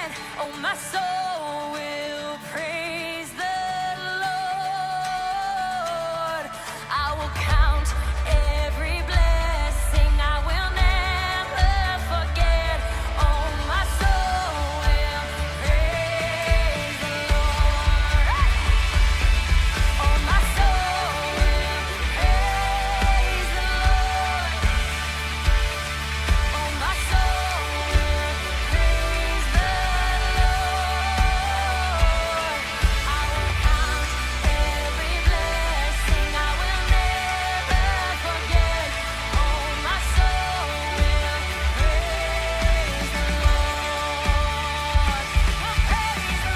Oh, my soul will praise the Lord. I will count every blessing. I will never forget. Oh, my soul will praise the Lord. Oh, my soul will praise the Lord. Oh, my soul will praise the Lord. I will count every blessing. I will never forget. Oh, my soul will praise the Lord. Praise the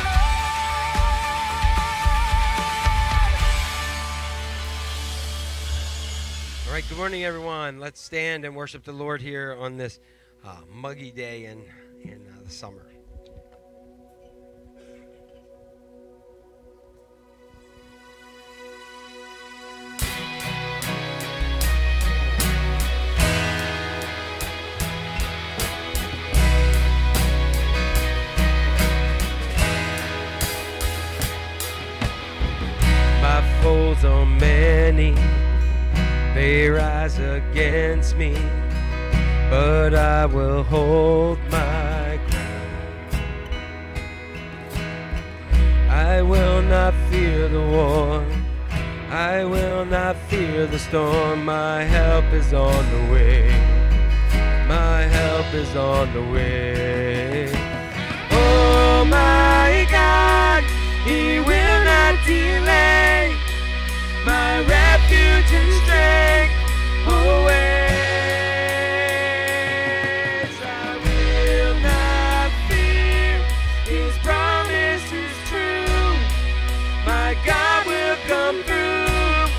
Lord. All right, good morning, everyone. Let's stand and worship the Lord here on this muggy day in the summer. My foes are many, they rise against me, but I will hold my ground. I will not fear the war, I will not fear the storm. My help is on the way, my help is on the way. Oh my God, He will not delay, my refuge and strength awaits. I will not fear, His promise is true, my God will come through.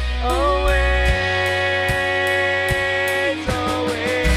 Awaits, awaits.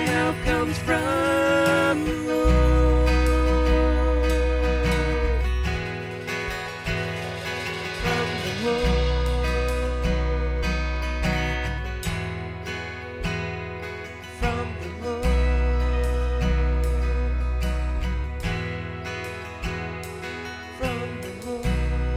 help comes from the Lord. From the Lord. From the Lord. From the Lord.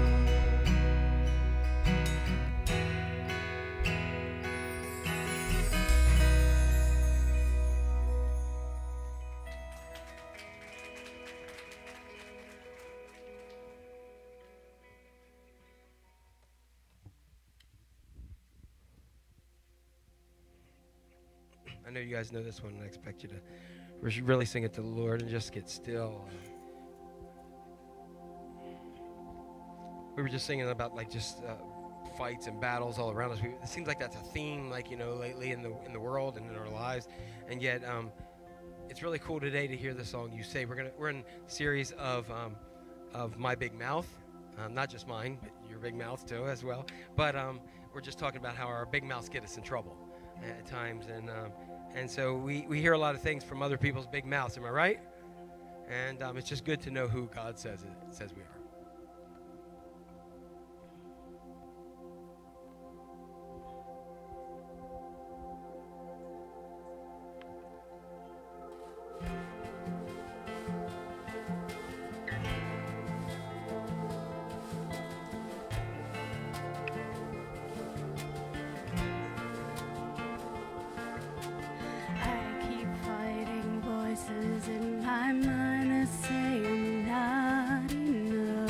I know you guys know this one, and I expect you to really sing it to the Lord and just get still. We were just singing about like just fights and battles all around us. It seems like that's a theme, like, you know, lately in the world and in our lives, and yet it's really cool today to hear the song "You Say." We're in a series of My Big Mouth, not just mine, but your big mouth too as well. But we're just talking about how our big mouths get us in trouble at times, and so we hear a lot of things from other people's big mouths. Am I right? And it's just good to know who God says we are. In my mind that say I'm not enough.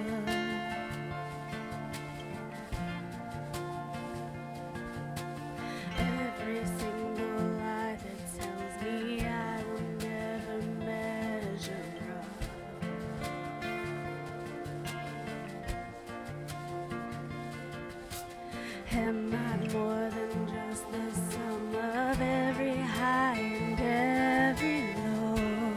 Every single lie that tells me I will never measure up. Am I more than just the sum of every high and every low?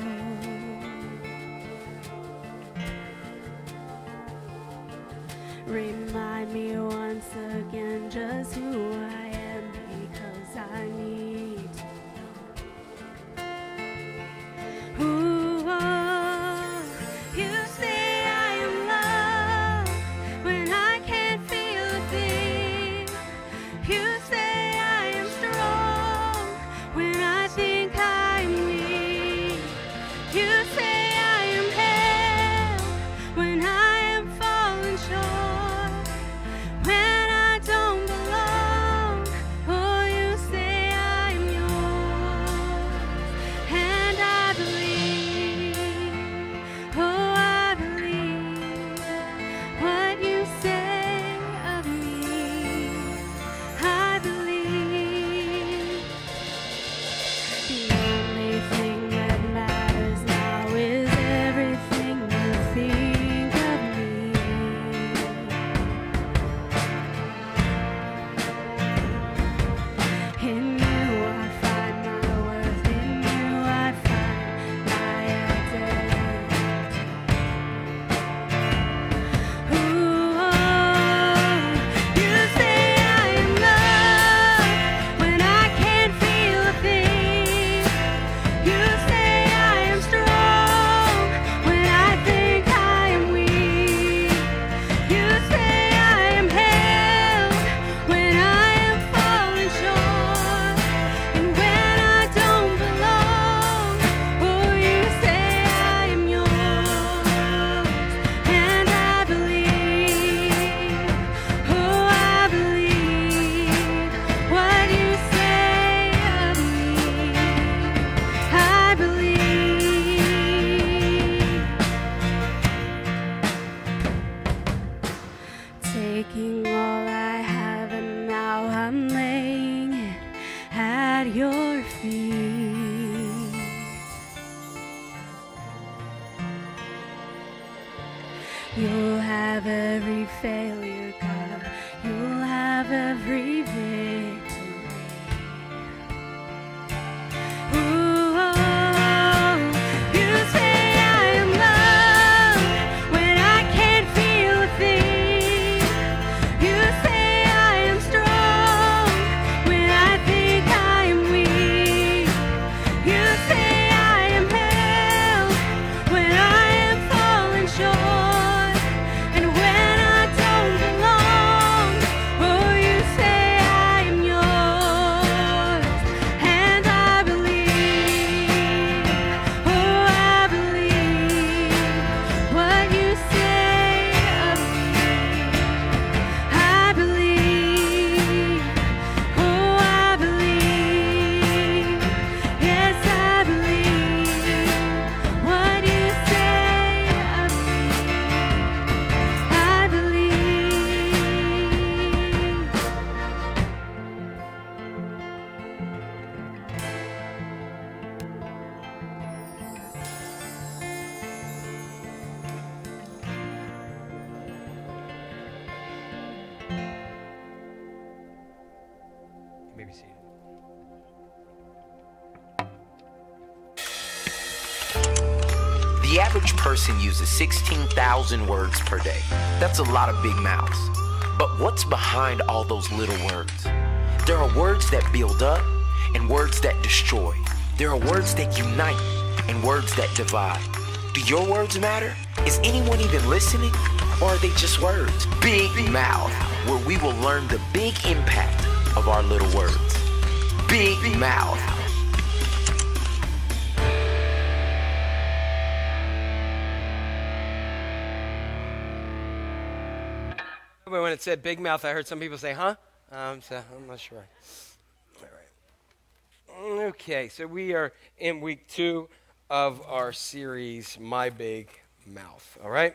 Remind me once again just who I am, because I need to know. Ooh, oh, you say I am loved when I can't feel a thing. You say I am strong when I think I'm weak. You say I am held when I am falling short. When I don't belong, oh, you say I'm yours. And I believe, oh, I believe what you say of me. I believe the only thing that matters now is everything you think of me. In you I find my worth, in you I find my identity. Ooh, oh, you say I am loved when I can't feel a thing. You say I am strong when I think I am weak. You say I am held when I am falling short. And when I don't belong, oh, you say I am yours. And I believe, oh, I believe what you say of me. I believe. Taking all I have and now I'm laying it at your feet. You'll have every failure, God. You'll have every victory. Ooh, oh, you say I am loved when I can't feel a thing. You say I am strong when I think I am weak. The average person uses 16,000 words per day. That's a lot of big mouths. But what's behind all those little words? There are words that build up and words that destroy. There are words that unite and words that divide. Do your words matter? Is anyone even listening? Or are they just words? Big Mouth, where we will learn the big impact of our little words. Big Mouth. When it said Big Mouth, I heard some people say, huh? So I'm not sure. All right. Okay, so we are in week 2 of our series, My Big Mouth. All right?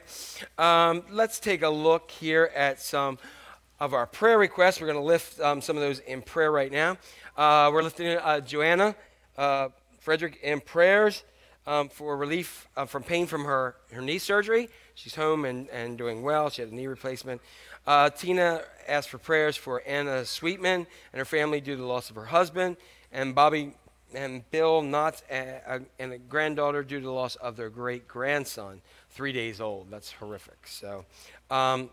Let's take a look here at some of our prayer requests. We're going to lift some of those in prayer right now. We're lifting Joanna Frederick in prayers for relief from pain from her knee surgery. She's home and doing well. She had a knee replacement. Tina asked for prayers for Anna Sweetman and her family due to the loss of her husband, and Bobby and Bill Knott and a granddaughter due to the loss of their great-grandson, 3 days old. That's horrific. So, and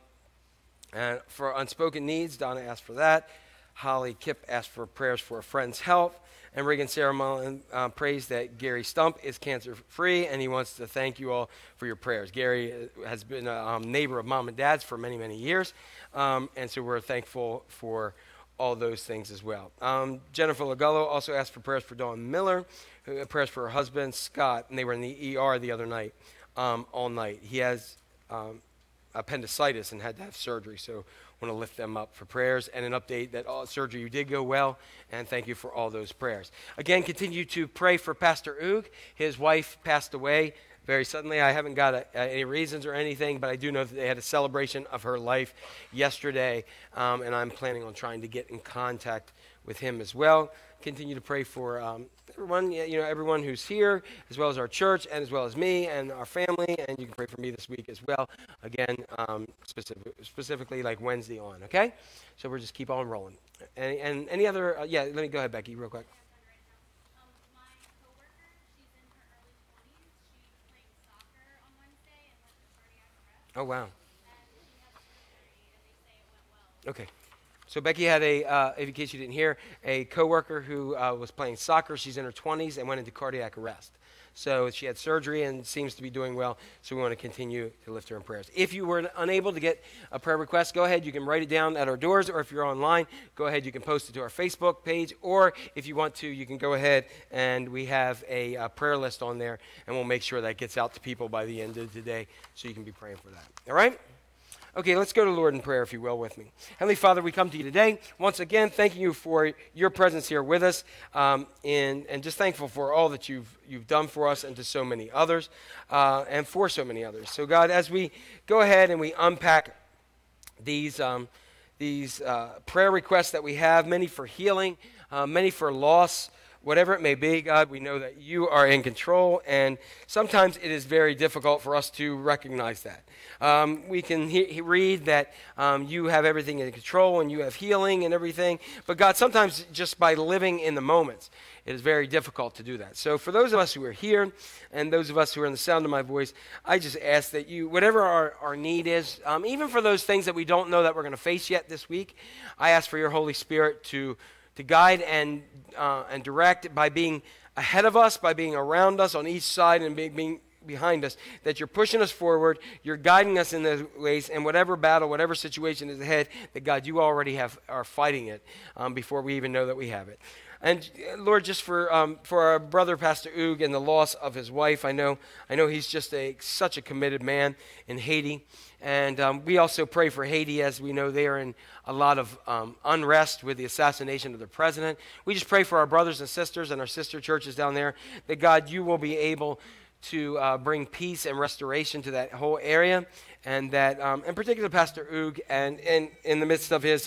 for unspoken needs, Donna asked for that. Holly Kipp asked for prayers for a friend's health. And Reagan Sarah Mullen prays that Gary Stump is cancer-free, and he wants to thank you all for your prayers. Gary has been a neighbor of Mom and Dad's for many, many years, and so we're thankful for all those things as well. Jennifer Lagullo also asked for prayers for Dawn Miller, prayers for her husband, Scott, and they were in the ER the other night, all night. He has appendicitis and had to have surgery, so I want to lift them up for prayers, and an update that all surgery did go well, and thank you for all those prayers. Again, continue to pray for Pastor Oog. His wife passed away very suddenly. I haven't got any reasons or anything, but I do know that they had a celebration of her life yesterday, and I'm planning on trying to get in contact with him as well. Continue to pray for everyone who's here, as well as our church, and as well as me and our family, and you can pray for me this week as well. Again, specifically like Wednesday on, okay? So we'll just keep on rolling. And any other, let me go ahead, Becky, real quick. My coworker, she's in her early 20s. She played soccer on Wednesday and went to cardiac arrest. Oh, wow. And she had surgery, and they say it went well. Okay. So Becky had in case you didn't hear, a coworker who was playing soccer. She's in her 20s and went into cardiac arrest. So she had surgery and seems to be doing well, so we want to continue to lift her in prayers. If you were unable to get a prayer request, go ahead. You can write it down at our doors, or if you're online, go ahead. You can post it to our Facebook page, or if you want to, you can go ahead, and we have a prayer list on there, and we'll make sure that gets out to people by the end of the day, so you can be praying for that. All right? Okay, let's go to the Lord in prayer, if you will, with me. Heavenly Father, we come to you today, once again, thanking you for your presence here with us, and just thankful for all that you've done for us and to so many others, and for so many others. So, God, as we go ahead and we unpack these prayer requests that we have, many for healing, many for loss, whatever it may be, God, we know that you are in control, and sometimes it is very difficult for us to recognize that. We can read that you have everything in control and you have healing and everything, but God, sometimes just by living in the moments, it is very difficult to do that. So for those of us who are here and those of us who are in the sound of my voice, I just ask that you, whatever our need is, even for those things that we don't know that we're going to face yet this week, I ask for your Holy Spirit to guide and direct by being ahead of us, by being around us on each side and being behind us, that you're pushing us forward, you're guiding us in those ways, and whatever battle, whatever situation is ahead, that God, you already are fighting it before we even know that we have it. And Lord, just for our brother, Pastor Oog, and the loss of his wife, I know he's just such a committed man in Haiti. And we also pray for Haiti, as we know they are in a lot of unrest with the assassination of their president. We just pray for our brothers and sisters and our sister churches down there, that God, you will be able to bring peace and restoration to that whole area, and that, in particular, Pastor Oog, and in the midst of his,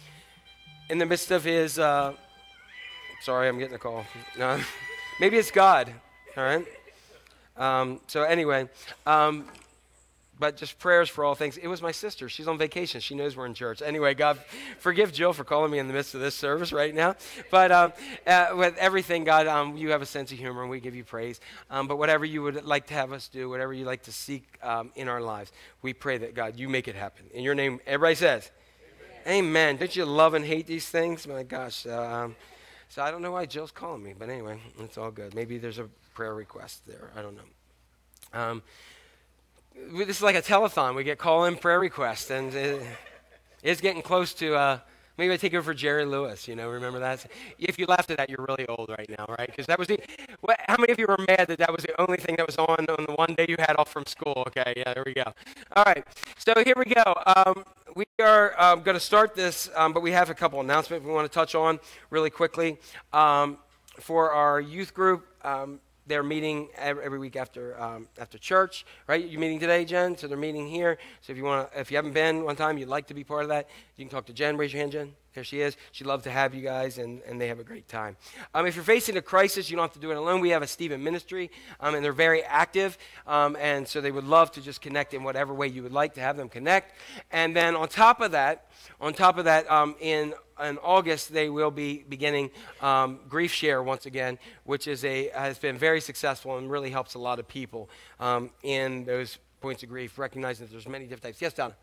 sorry, I'm getting a call. No, maybe it's God. All right. So anyway. but just prayers for all things. It was my sister. She's on vacation. She knows we're in church. Anyway, God, forgive Jill for calling me in the midst of this service right now. But with everything, God, you have a sense of humor, and we give you praise. But whatever you would like to have us do, whatever you like to seek in our lives, we pray that, God, you make it happen. In your name, everybody says, Amen. Don't you love and hate these things? My gosh. So I don't know why Jill's calling me, but anyway, it's all good. Maybe there's a prayer request there. I don't know. This is like a telethon. We get call-in prayer requests, and it's getting close to. Maybe I take over for Jerry Lewis. Remember that? If you laughed at that, you're really old right now, right? Because that was how many of you were mad that was the only thing that was on the one day you had off from school? Okay, yeah, there we go. All right, so here we go. We are going to start this, but we have a couple announcements we want to touch on really quickly. For our youth group, they're meeting every week after church, right? You're meeting today, Jen? So they're meeting here. So if you haven't been one time, you'd like to be part of that, you can talk to Jen. Raise your hand, Jen. There she is. She'd love to have you guys, and they have a great time. If you're facing a crisis, you don't have to do it alone. We have a Stephen ministry, and they're very active, and so they would love to just connect in whatever way you would like to have them connect. And then on top of that, in August, they will be beginning Grief Share once again, which has been very successful and really helps a lot of people in those points of grief, recognizing that there's many different types. Yes, Donna?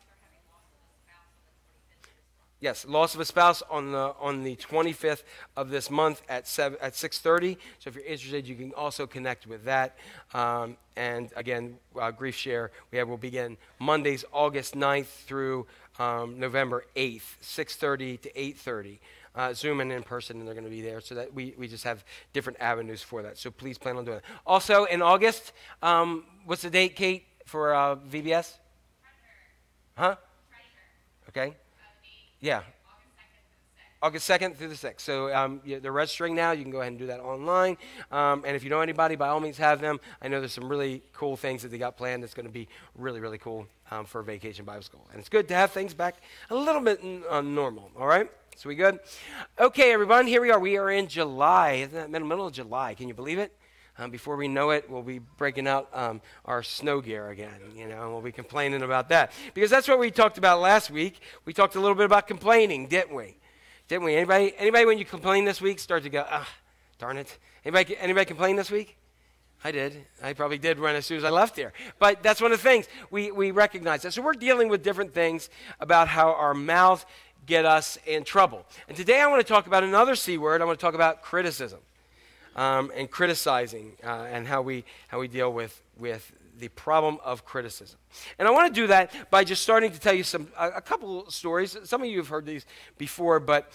Yes, loss of a spouse on the 25th of this month at 6:30. So if you're interested, you can also connect with that. And again, Grief Share, will begin Mondays, August 9th through November 8th, 6:30 to 8:30. Zoom and in person, and they're going to be there. So that we just have different avenues for that. So please plan on doing that. Also in August, what's the date, Kate, for VBS? Huh? Okay. Yeah. August 2nd through the 6th. So they're registering now. You can go ahead and do that online. And if you know anybody, by all means have them. I know there's some really cool things that they got planned that's going to be really, really cool for Vacation Bible School. And it's good to have things back a little bit normal, all right? So we good? Okay, everyone, here we are. We are in July. Isn't that middle of July? Can you believe it? Before we know it, we'll be breaking out our snow gear again, and we'll be complaining about that. Because that's what we talked about last week. We talked a little bit about complaining, didn't we? Didn't we? Anybody when you complain this week start to go, darn it. Anybody complain this week? I did. I probably did run as soon as I left here. But that's one of the things. We recognize that. So we're dealing with different things about how our mouth get us in trouble. And today I want to talk about another C word. I want to talk about criticism. And criticizing and how we deal with the problem of criticism. And I want to do that by just starting to tell you a couple stories. Some of you have heard these before, but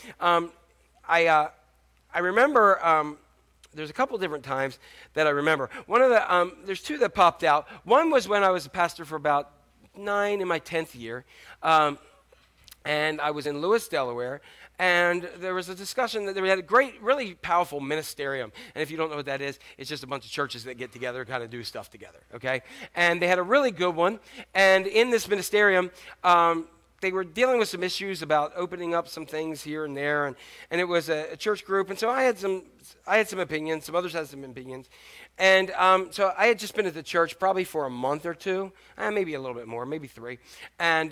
I remember there's a couple different times that I remember. One of there's two that popped out. One was when I was a pastor for about 9 in my 10th year, and I was in Lewis, Delaware. And there was a discussion that we had a great, really powerful ministerium. And if you don't know what that is, it's just a bunch of churches that get together and kind of do stuff together, okay? And they had a really good one. And in this ministerium, they were dealing with some issues about opening up some things here and there. And it was a church group. And so I had some opinions. Some others had some opinions. And so I had just been at the church probably for a month or two, maybe a little bit more, maybe 3. And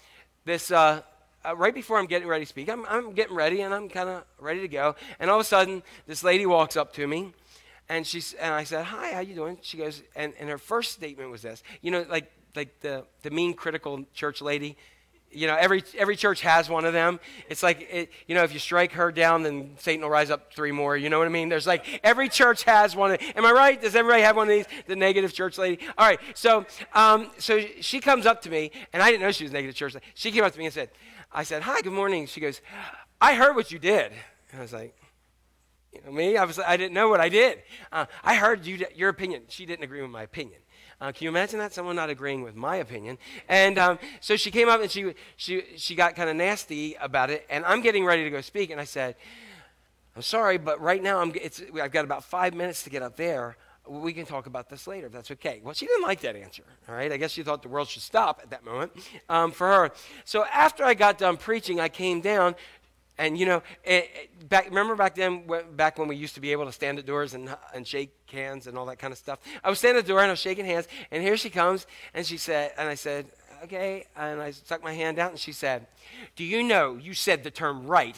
right before I'm getting ready to speak, I'm getting ready, and I'm kind of ready to go. And all of a sudden, this lady walks up to me, and I said, "Hi, how you doing?" She goes, and her first statement was this, like the mean, critical church lady. Every church has one of them. It's like, if you strike her down, then Satan will rise up 3 more. You know what I mean? There's every church has one. Am I right? Does everybody have one of these? The negative church lady? All right. So she comes up to me, and I didn't know she was a negative church lady. She came up to me and said, I said, "Hi, good morning." She goes, "I heard what you did." And I was like, me? I didn't know what I did. I heard your opinion. She didn't agree with my opinion. Can you imagine that? Someone not agreeing with my opinion. And so she came up and she got kind of nasty about it. And I'm getting ready to go speak. And I said, "I'm sorry, but right now I've got about 5 minutes to get up there. We can talk about this later if that's okay." Well, she didn't like that answer, all right? I guess she thought the world should stop at that moment for her. So after I got done preaching, I came down, And remember back then, back when we used to be able to stand at doors and shake hands and all that kind of stuff? I was standing at the door and I was shaking hands, and here she comes, and I said, okay, and I stuck my hand out, and she said, do you know you said the term right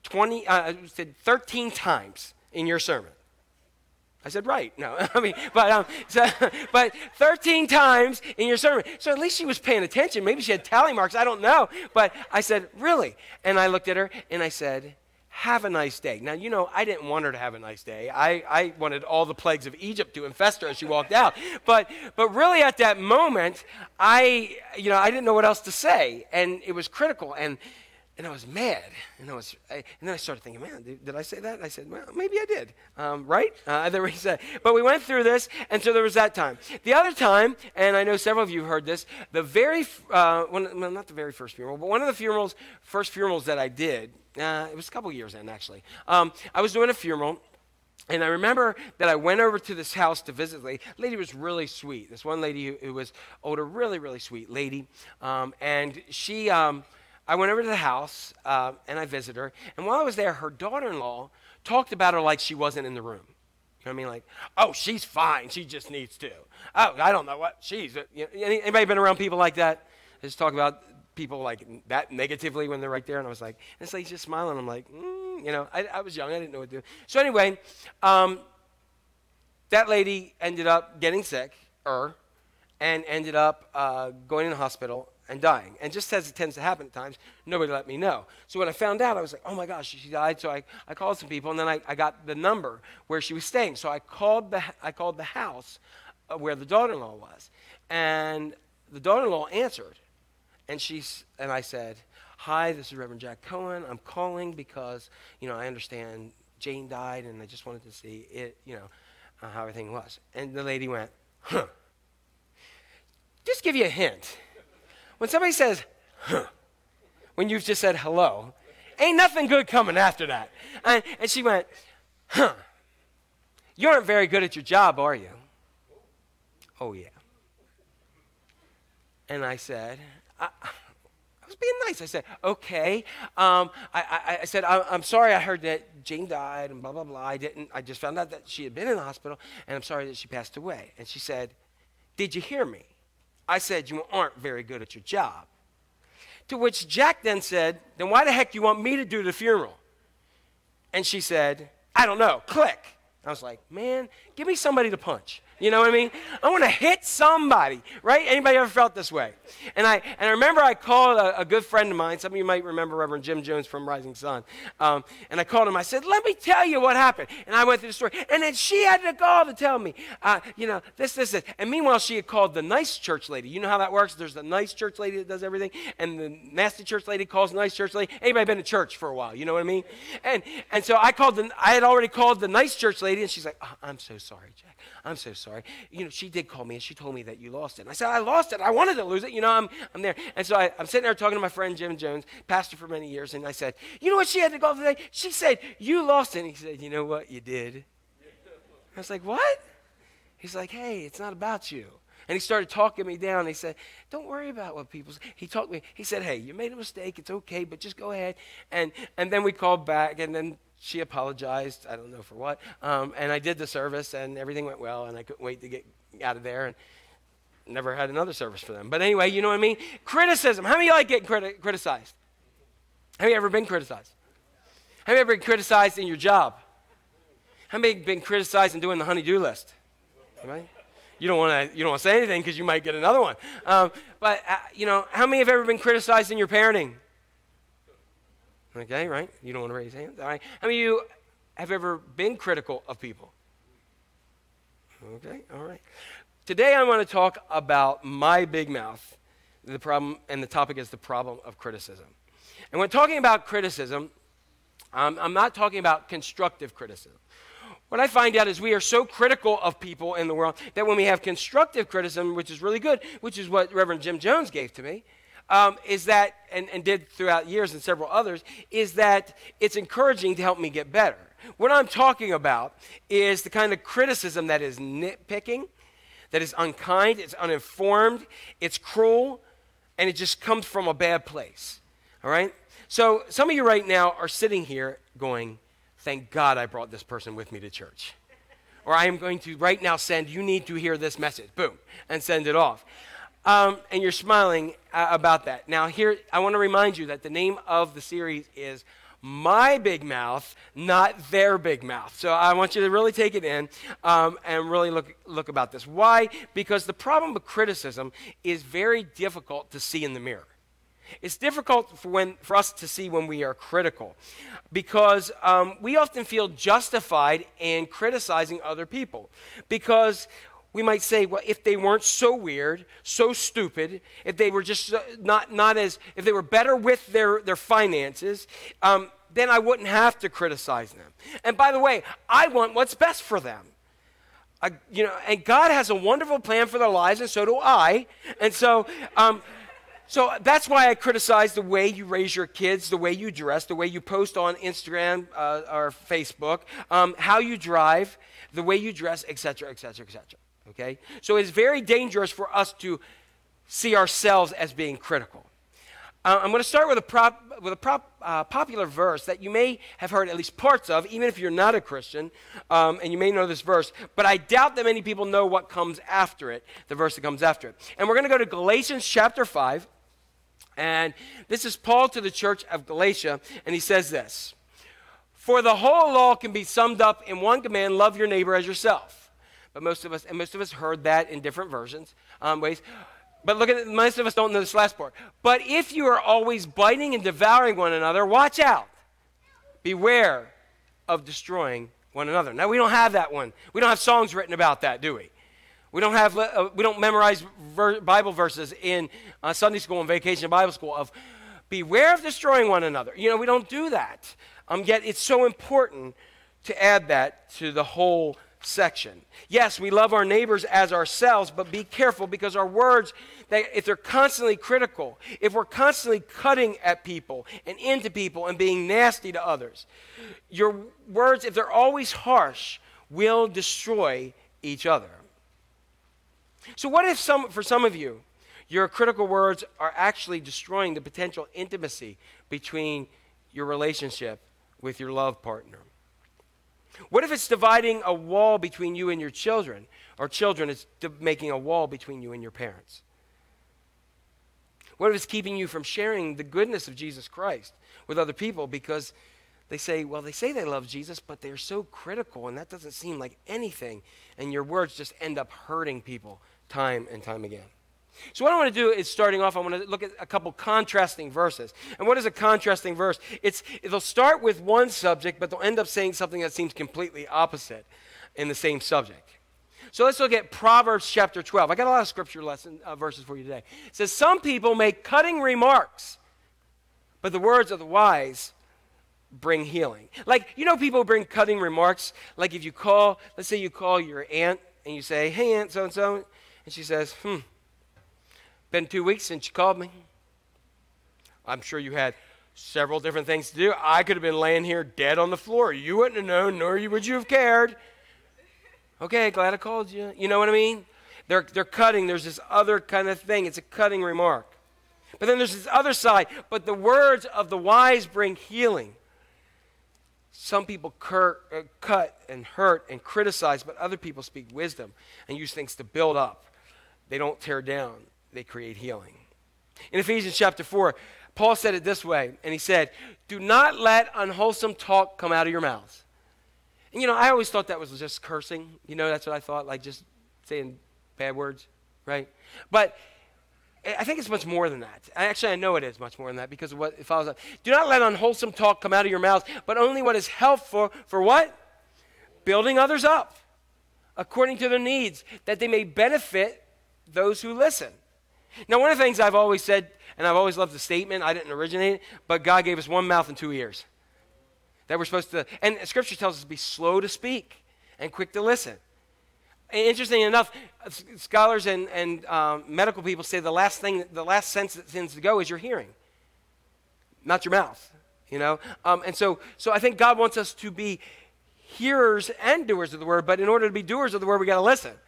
13 times in your sermon? I said, right. No, but 13 times in your sermon. So at least she was paying attention. Maybe she had tally marks. I don't know. But I said, really? And I looked at her and I said, have a nice day. Now, I didn't want her to have a nice day. I wanted all the plagues of Egypt to infest her as she walked out. But really at that moment, I didn't know what else to say. And it was critical. And I was mad, and then I started thinking, man, did I say that? And I said, well, maybe I did, right? But we went through this, and so there was that time. The other time, and I know several of you heard this, not the very first funeral, but one of the first funerals that I did, it was a couple years in, actually. I was doing a funeral, and I remember that I went over to this house to visit the lady. The lady was really sweet. This one lady who was older, really, really sweet lady, and she... I went over to the house, and I visited her. And while I was there, her daughter-in-law talked about her like she wasn't in the room. You know what I mean? Like, oh, she's fine. She just needs to. Oh, I don't know what she's. Anybody been around people like that? They just talk about people like that negatively when they're right there. And I was like, and this lady's just smiling. I'm like, I was young. I didn't know what to do. So anyway, that lady ended up getting sick, and ended up going in the hospital and dying. And just as it tends to happen at times, nobody let me know. So when I found out, I was like, oh my gosh, she died. So I called some people, and then I got the number where she was staying. So I called the house where the daughter-in-law was. And the daughter-in-law answered. And I said, hi, this is Reverend Jack Cohen. I'm calling because, I understand Jane died, and I just wanted to see it, how everything was. And the lady went, huh. Just give you a hint. When somebody says, huh, when you've just said hello, ain't nothing good coming after that. And she went, huh, you aren't very good at your job, are you? Oh, yeah. And I said, I was being nice. I said, okay. I said, I'm sorry I heard that Jane died and blah, blah, blah. I just found out that she had been in the hospital, and I'm sorry that she passed away. And she said, did you hear me? I said, you aren't very good at your job. To which Jack then said, then why the heck do you want me to do the funeral? And she said, I don't know, click. I was like, man, give me somebody to punch. You know what I mean? I want to hit somebody, right? Anybody ever felt this way? And I remember I called a good friend of mine. Some of you might remember Reverend Jim Jones from Rising Sun. And I called him. I said, let me tell you what happened. And I went through the story. And then she had to call to tell me, this. And meanwhile, she had called the nice church lady. You know how that works? There's the nice church lady that does everything. And the nasty church lady calls the nice church lady. Anybody been to church for a while? You know what I mean? And so I had already called the nice church lady. And she's like, oh, I'm so sorry, Jack. I'm so sorry. She did call me, and she told me that you lost it. And I said, I lost it. I wanted to lose it. I'm there. And so I'm sitting there talking to my friend Jim Jones, pastor for many years, and I said, you know what she had to go today? She said, you lost it. And he said, you know what? You did. I was like, what? He's like, hey, it's not about you. And he started talking me down. He said, don't worry about what people say. He talked me. He said, hey, you made a mistake. It's okay, but just go ahead. And then we called back, and then she apologized, I don't know for what, and I did the service, and everything went well, and I couldn't wait to get out of there, and never had another service for them. But anyway, you know what I mean? Criticism. How many of you like getting criticized? Have you ever been criticized? Have you ever been criticized in your job? How many have been criticized in doing the honey-do list? Right? You don't want to say anything because you might get another one. But how many have ever been criticized in your parenting? Okay, right? You don't want to raise hands. All right. How many of you have ever been critical of people? Okay, all right. Today I want to talk about my big mouth, the problem, and the topic is the problem of criticism. And when talking about criticism, I'm not talking about constructive criticism. What I find out is we are so critical of people in the world that when we have constructive criticism, which is really good, which is what Reverend Jim Jones gave to me, is that, and did throughout years and several others, is that it's encouraging to help me get better. What I'm talking about is the kind of criticism that is nitpicking, that is unkind, it's uninformed, it's cruel, and it just comes from a bad place. All right? So some of you right now are sitting here going, thank God I brought this person with me to church. Or I am going to right now send, you need to hear this message, boom, and send it off. And you're smiling about that. Now here, I want to remind you that the name of the series is My Big Mouth, Not Their Big Mouth. So I want you to really take it in and really look about this. Why? Because the problem with criticism is very difficult to see in the mirror. It's difficult for us to see when we are critical because we often feel justified in criticizing other people because we might say, well, if they weren't so weird, so stupid, if they were just not as, if they were better with their finances, then I wouldn't have to criticize them. And by the way, I want what's best for them. And God has a wonderful plan for their lives, and so do I. And so that's why I criticize the way you raise your kids, the way you dress, the way you post on Instagram or Facebook, how you drive, the way you dress, etc., etc., etc. Okay? So it's very dangerous for us to see ourselves as being critical. I'm going to start with a popular verse that you may have heard at least parts of, even if you're not a Christian, and you may know this verse, but I doubt that many people know what comes after it, the verse that comes after it. And we're going to go to Galatians chapter 5, and this is Paul to the church of Galatia, and he says this, "For the whole law can be summed up in one command, love your neighbor as yourself." But most of us heard that in different versions, ways. But look at it, most of us don't know this last part. "But if you are always biting and devouring one another, watch out. Beware of destroying one another." Now, we don't have that one. We don't have songs written about that, do we? We don't memorize Bible verses in Sunday school and vacation Bible school of beware of destroying one another. We don't do that. Yet it's so important to add that to the whole section. Yes, we love our neighbors as ourselves, but be careful because our words, if they're constantly critical, if we're constantly cutting at people and into people and being nasty to others, your words, if they're always harsh, will destroy each other. So what if for some of you, your critical words are actually destroying the potential intimacy between your relationship with your love partner? What if it's dividing a wall between you and your children, or children is making a wall between you and your parents? What if it's keeping you from sharing the goodness of Jesus Christ with other people because they say they love Jesus, but they're so critical, and that doesn't seem like anything, and your words just end up hurting people time and time again? So what I want to do is, starting off, I want to look at a couple contrasting verses. And what is a contrasting verse? It'll start with one subject, but they'll end up saying something that seems completely opposite in the same subject. So let's look at Proverbs chapter 12. I got a lot of scripture verses for you today. It says, "Some people make cutting remarks, but the words of the wise bring healing." Like, people bring cutting remarks. Like if let's say you call your aunt and you say, "Hey, Aunt so-and-so," and she says, "Been 2 weeks since you called me. I'm sure you had several different things to do. I could have been laying here dead on the floor. You wouldn't have known, nor would you have cared. Okay, glad I called you." You know what I mean? They're cutting. There's this other kind of thing. It's a cutting remark. But then there's this other side. "But the words of the wise bring healing." Some people cut and hurt and criticize, but other people speak wisdom and use things to build up. They don't tear down. They create healing. In Ephesians chapter 4, Paul said it this way, and he said, "Do not let unwholesome talk come out of your mouths." And I always thought that was just cursing. That's what I thought, like just saying bad words, right? But I think it's much more than that. Actually, I know it is much more than that because of what it follows up. "Do not let unwholesome talk come out of your mouths, but only what is helpful for" what? "Building others up, according to their needs, that they may benefit those who listen." Now, one of the things I've always said, and I've always loved the statement, I didn't originate it, but God gave us one mouth and 2 ears. That we're supposed to, and Scripture tells us to be slow to speak and quick to listen. And interestingly enough, scholars and medical people say the last sense that tends to go is your hearing, not your mouth, And so I think God wants us to be hearers and doers of the word, but in order to be doers of the word, we got to listen.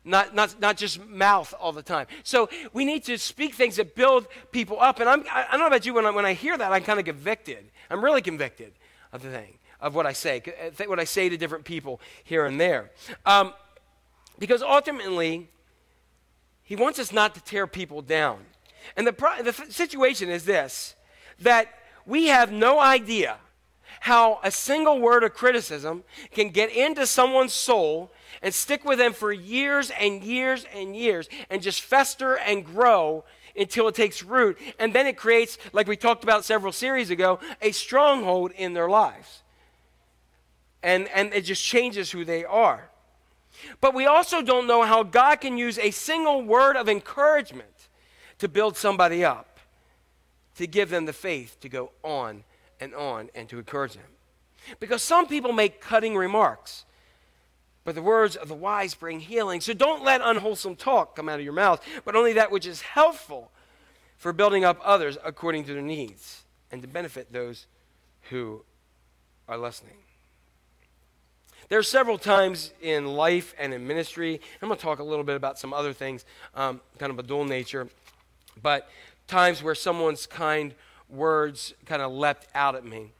not just mouth all the time. So we need to speak things that build people up. And I don't know about you, when I hear that, I'm kind of convicted. I'm really convicted of the thing, of what I say, what I say to different people here and there. Because ultimately, he wants us not to tear people down. And the situation is this, that we have no idea how a single word of criticism can get into someone's soul and stick with them for years and years and years and just fester and grow until it takes root. And then it creates, like we talked about several series ago, a stronghold in their lives. And it just changes who they are. But we also don't know how God can use a single word of encouragement to build somebody up, to give them the faith to go on and to encourage them. Because some people make cutting remarks, but the words of the wise bring healing. So don't let unwholesome talk come out of your mouth, but only that which is helpful for building up others according to their needs and to benefit those who are listening. There are several times in life and in ministry, I'm going to talk a little bit about some other things, kind of a dual nature, but times where someone's kind words kind of leapt out at me.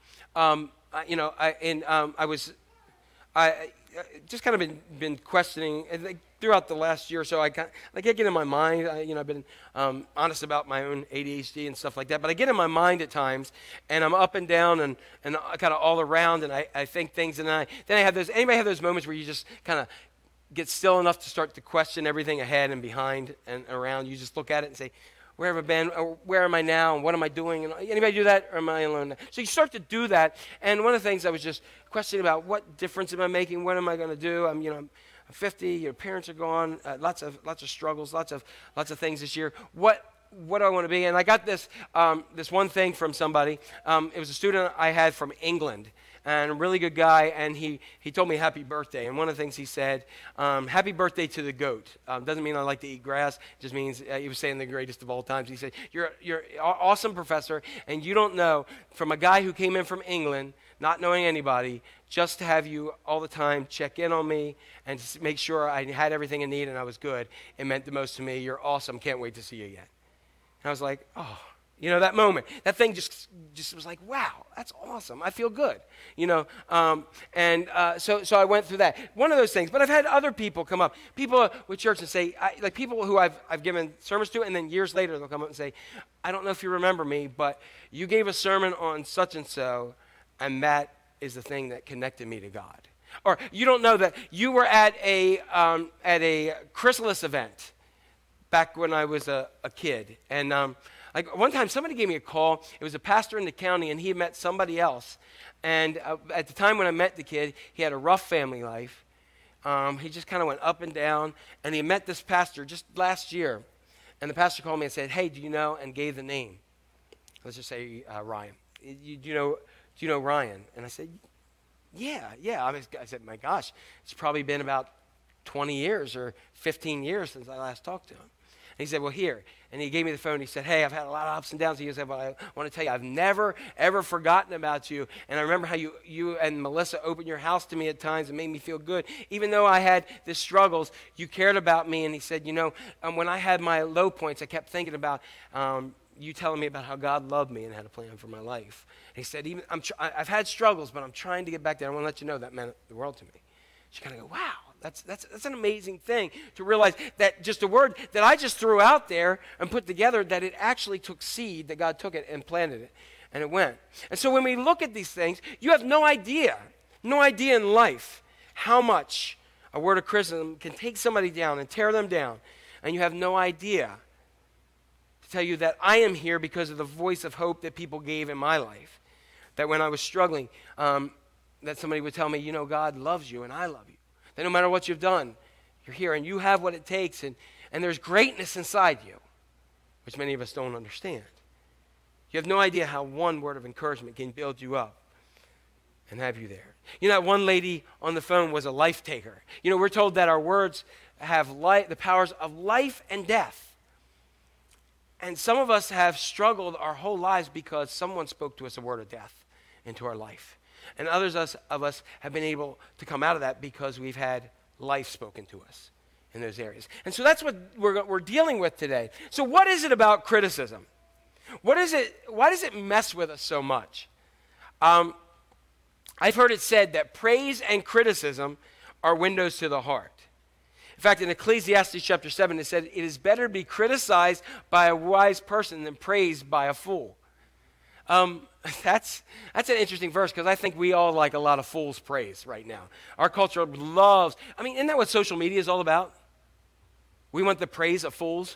I just kind of been questioning throughout the last year or so. I get in my mind. I've been honest about my own ADHD and stuff like that. But I get in my mind at times, and I'm up and down and kind of all around, and I think things, and then I have those. Anybody have those moments where you just kind of get still enough to start to question everything ahead and behind and around? You just look at it and say, where have I been? Or where am I now? And what am I doing? And anybody do that? Or am I alone? So you start to do that. And one of the things I was just questioning about, what difference am I making? What am I going to do? I'm 50. Your parents are gone. Lots of struggles. Lots of things this year. What do I want to be? And I got this one thing from somebody. It was a student I had from England, and a really good guy, and he told me happy birthday. And one of the things he said, happy birthday to the goat. Doesn't mean I like to eat grass. It just means he was saying the greatest of all times. He said, you're an awesome professor, and you don't know, from a guy who came in from England, not knowing anybody, just to have you all the time check in on me and to make sure I had everything I need and I was good, it meant the most to me. You're awesome. Can't wait to see you again. And I was like, oh. That moment, that thing just was like, wow, that's awesome. I feel good, So I went through that. One of those things. But I've had other people come up, people with church, and say, like people who I've given sermons to, and then years later they'll come up and say, I don't know if you remember me, but you gave a sermon on such and so, and that is the thing that connected me to God. Or you don't know that you were at a chrysalis event back when I was a kid, and like one time, somebody gave me a call. It was a pastor in the county, and he had met somebody else. And at the time when I met the kid, he had a rough family life. He just kind of went up and down. And he met this pastor just last year. And the pastor called me and said, hey, do you know, and gave the name. Let's just say Ryan. Do you know Ryan? And I said, yeah. I said, my gosh, it's probably been about 20 years or 15 years since I last talked to him. And he said, well, here. And he gave me the phone. He said, hey, I've had a lot of ups and downs. He said, well, I want to tell you, I've never, ever forgotten about you. And I remember how you and Melissa opened your house to me at times and made me feel good. Even though I had the struggles, you cared about me. And he said, when I had my low points, I kept thinking about you telling me about how God loved me and had a plan for my life. And he said, I've had struggles, but I'm trying to get back there. I want to let you know that meant the world to me. She kind of go, wow. That's an amazing thing to realize that just a word that I just threw out there and put together, that it actually took seed, that God took it and planted it, and it went. And so when we look at these things, you have no idea in life how much a word of criticism can take somebody down and tear them down, and you have no idea to tell you that I am here because of the voice of hope that people gave in my life, that when I was struggling, that somebody would tell me, God loves you and I love you. That no matter what you've done, you're here and you have what it takes, and there's greatness inside you, which many of us don't understand. You have no idea how one word of encouragement can build you up and have you there. That one lady on the phone was a life taker. We're told that our words have the powers of life and death. And some of us have struggled our whole lives because someone spoke to us a word of death into our life. And others of us have been able to come out of that because we've had life spoken to us in those areas. And so that's what we're dealing with today. So what is it about criticism? What is it? Why does it mess with us so much? I've heard it said that praise and criticism are windows to the heart. In fact, in Ecclesiastes chapter 7, it said, it is better to be criticized by a wise person than praised by a fool. That's an interesting verse because I think we all like a lot of fool's praise right now. Our culture loves, isn't that what social media is all about? We want the praise of fools.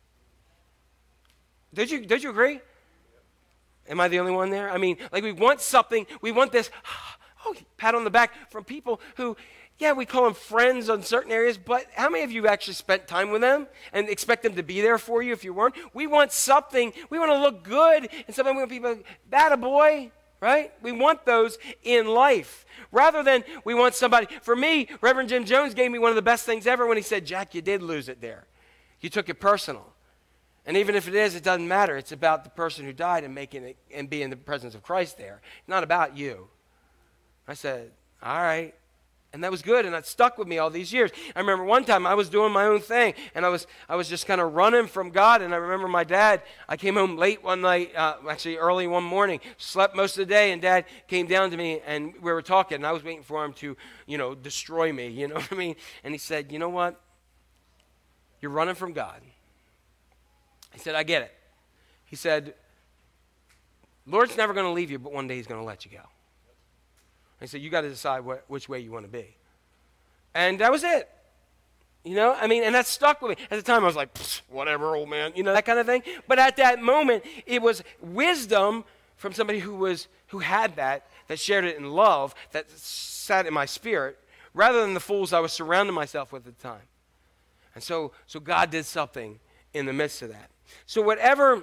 Don't you agree? Am I the only one there? We want something, we want this pat on the back from people who, yeah, we call them friends on certain areas, but how many of you actually spent time with them and expect them to be there for you if you weren't? We want something, we want to look good, and sometimes we want people, that a boy, right? We want those in life. Rather than we want somebody, for me, Reverend Jim Jones gave me one of the best things ever when he said, Jack, you did lose it there. You took it personal. And even if it is, it doesn't matter. It's about the person who died and making it and being in the presence of Christ there. Not about you. I said, all right. And that was good, and that stuck with me all these years. I remember one time I was doing my own thing, and I was just kind of running from God, and I remember my dad, I came home late one night, actually early one morning, slept most of the day, and Dad came down to me, and we were talking, and I was waiting for him to, destroy me, you know what I mean? And he said, you know what? You're running from God. He said, I get it. He said, Lord's never going to leave you, but one day he's going to let you go. He said, you got to decide which way you want to be. And that was it. And that stuck with me. At the time, I was like, whatever, old man, that kind of thing. But at that moment, it was wisdom from somebody who had that shared it in love, that sat in my spirit, rather than the fools I was surrounding myself with at the time. And so God did something in the midst of that. So whatever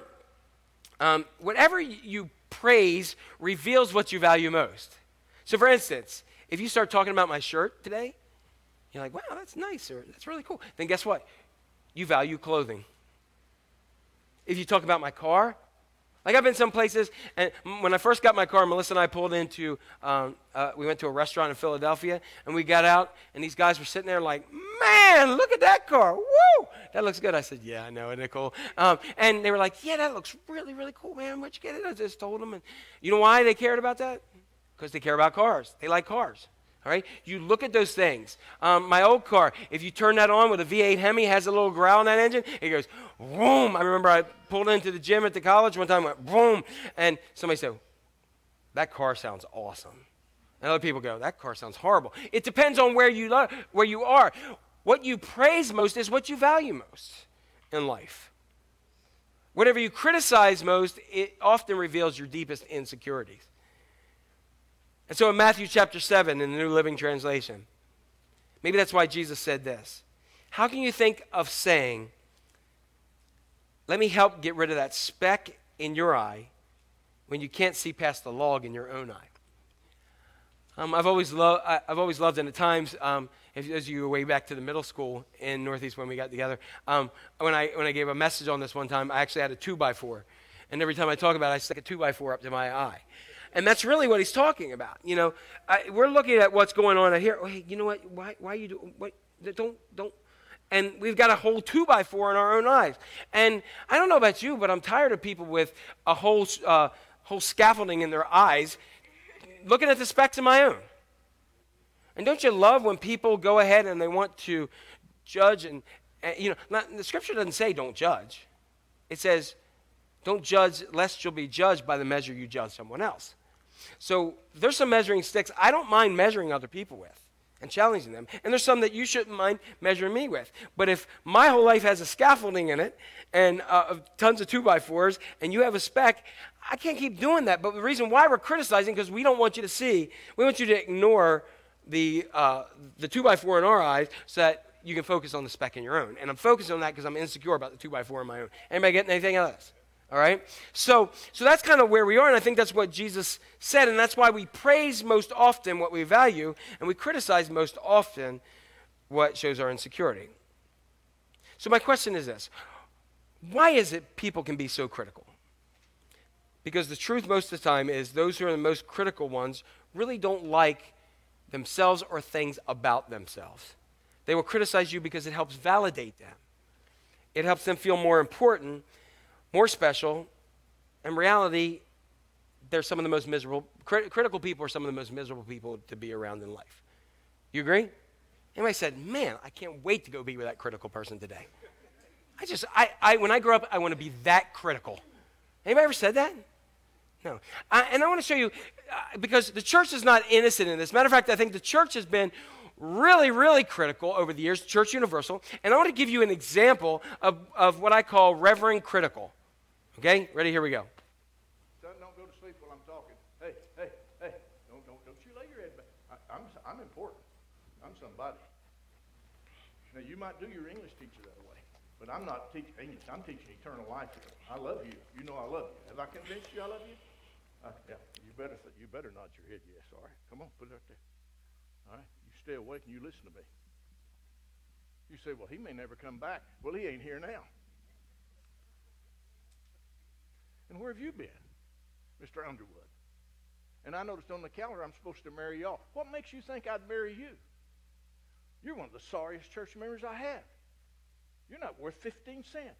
you praise reveals what you value most. So for instance, if you start talking about my shirt today, you're like, wow, that's nice, or that's really cool. Then guess what? You value clothing. If you talk about my car, like I've been some places, and when I first got my car, Melissa and I pulled into, we went to a restaurant in Philadelphia, and we got out, and these guys were sitting there like, man, look at that car. Woo! That looks good. I said, yeah, I know, isn't it cool? And they were like, yeah, that looks really, really cool, man. Where'd you get it? I just told them. And you know why they cared about that? Because they care about cars. They like cars. All right? You look at those things. My old car, if you turn that on with a V8 Hemi, has a little growl in that engine, it goes, boom. I remember I pulled into the gym at the college one time, went boom, and somebody said, that car sounds awesome. And other people go, that car sounds horrible. It depends on where you are. What you praise most is what you value most in life. Whatever you criticize most, it often reveals your deepest insecurities. And so in Matthew chapter 7 in the New Living Translation, maybe that's why Jesus said this. How can you think of saying, let me help get rid of that speck in your eye when you can't see past the log in your own eye? I've always loved, and at times, as you go way back to the middle school in Northeast when we got together, when I gave a message on this one time, I actually had a 2x4. And every time I talk about it, I stick a 2x4 up to my eye. And that's really what he's talking about. We're looking at what's going on here. Oh, hey, you know what? Why you do? What? Don't. And we've got a whole 2x4 in our own eyes. And I don't know about you, but I'm tired of people with a whole scaffolding in their eyes, looking at the specks in my own. And don't you love when people go ahead and they want to judge? And the Scripture doesn't say don't judge. It says don't judge lest you'll be judged by the measure you judge someone else. So there's some measuring sticks I don't mind measuring other people with and challenging them. And there's some that you shouldn't mind measuring me with. But if my whole life has a scaffolding in it and tons of 2x4s and you have a speck, I can't keep doing that. But the reason why we're criticizing, because we don't want you to see, we want you to ignore the 2x4 in our eyes so that you can focus on the speck in your own. And I'm focused on that because I'm insecure about the 2x4 in my own. Anybody getting anything else? All right? So that's kind of where we are, and I think that's what Jesus said, and that's why we praise most often what we value, and we criticize most often what shows our insecurity. So my question is this. Why is it people can be so critical? Because the truth most of the time is those who are the most critical ones really don't like themselves or things about themselves. They will criticize you because it helps validate them. It helps them feel more important, more special. In reality, they're some of the most miserable, critical people are some of the most miserable people to be around in life. You agree? Anybody said, man, I can't wait to go be with that critical person today. When I grow up, I want to be that critical. Anybody ever said that? No. And I want to show you, because the church is not innocent in this. Matter of fact, I think the church has been really, really critical over the years, Church Universal. And I want to give you an example of what I call Reverend Critical. Okay? Ready? Here we go. Son, don't go to sleep while I'm talking. Hey, don't you lay your head back. I'm important. I'm somebody. Now, you might do your English teacher that way, but I'm not teaching English. I'm teaching eternal life here. I love you. You know I love you. Have I convinced you I love you? Yeah, you better nod your head yes. All right, come on, put it up there. All right, you stay awake and you listen to me. You say, well, he may never come back. Well, he ain't here now. And where have you been, Mr. Underwood? And I noticed on the calendar I'm supposed to marry y'all. What makes you think I'd marry you? You're one of the sorriest church members I have. You're not worth 15 cents.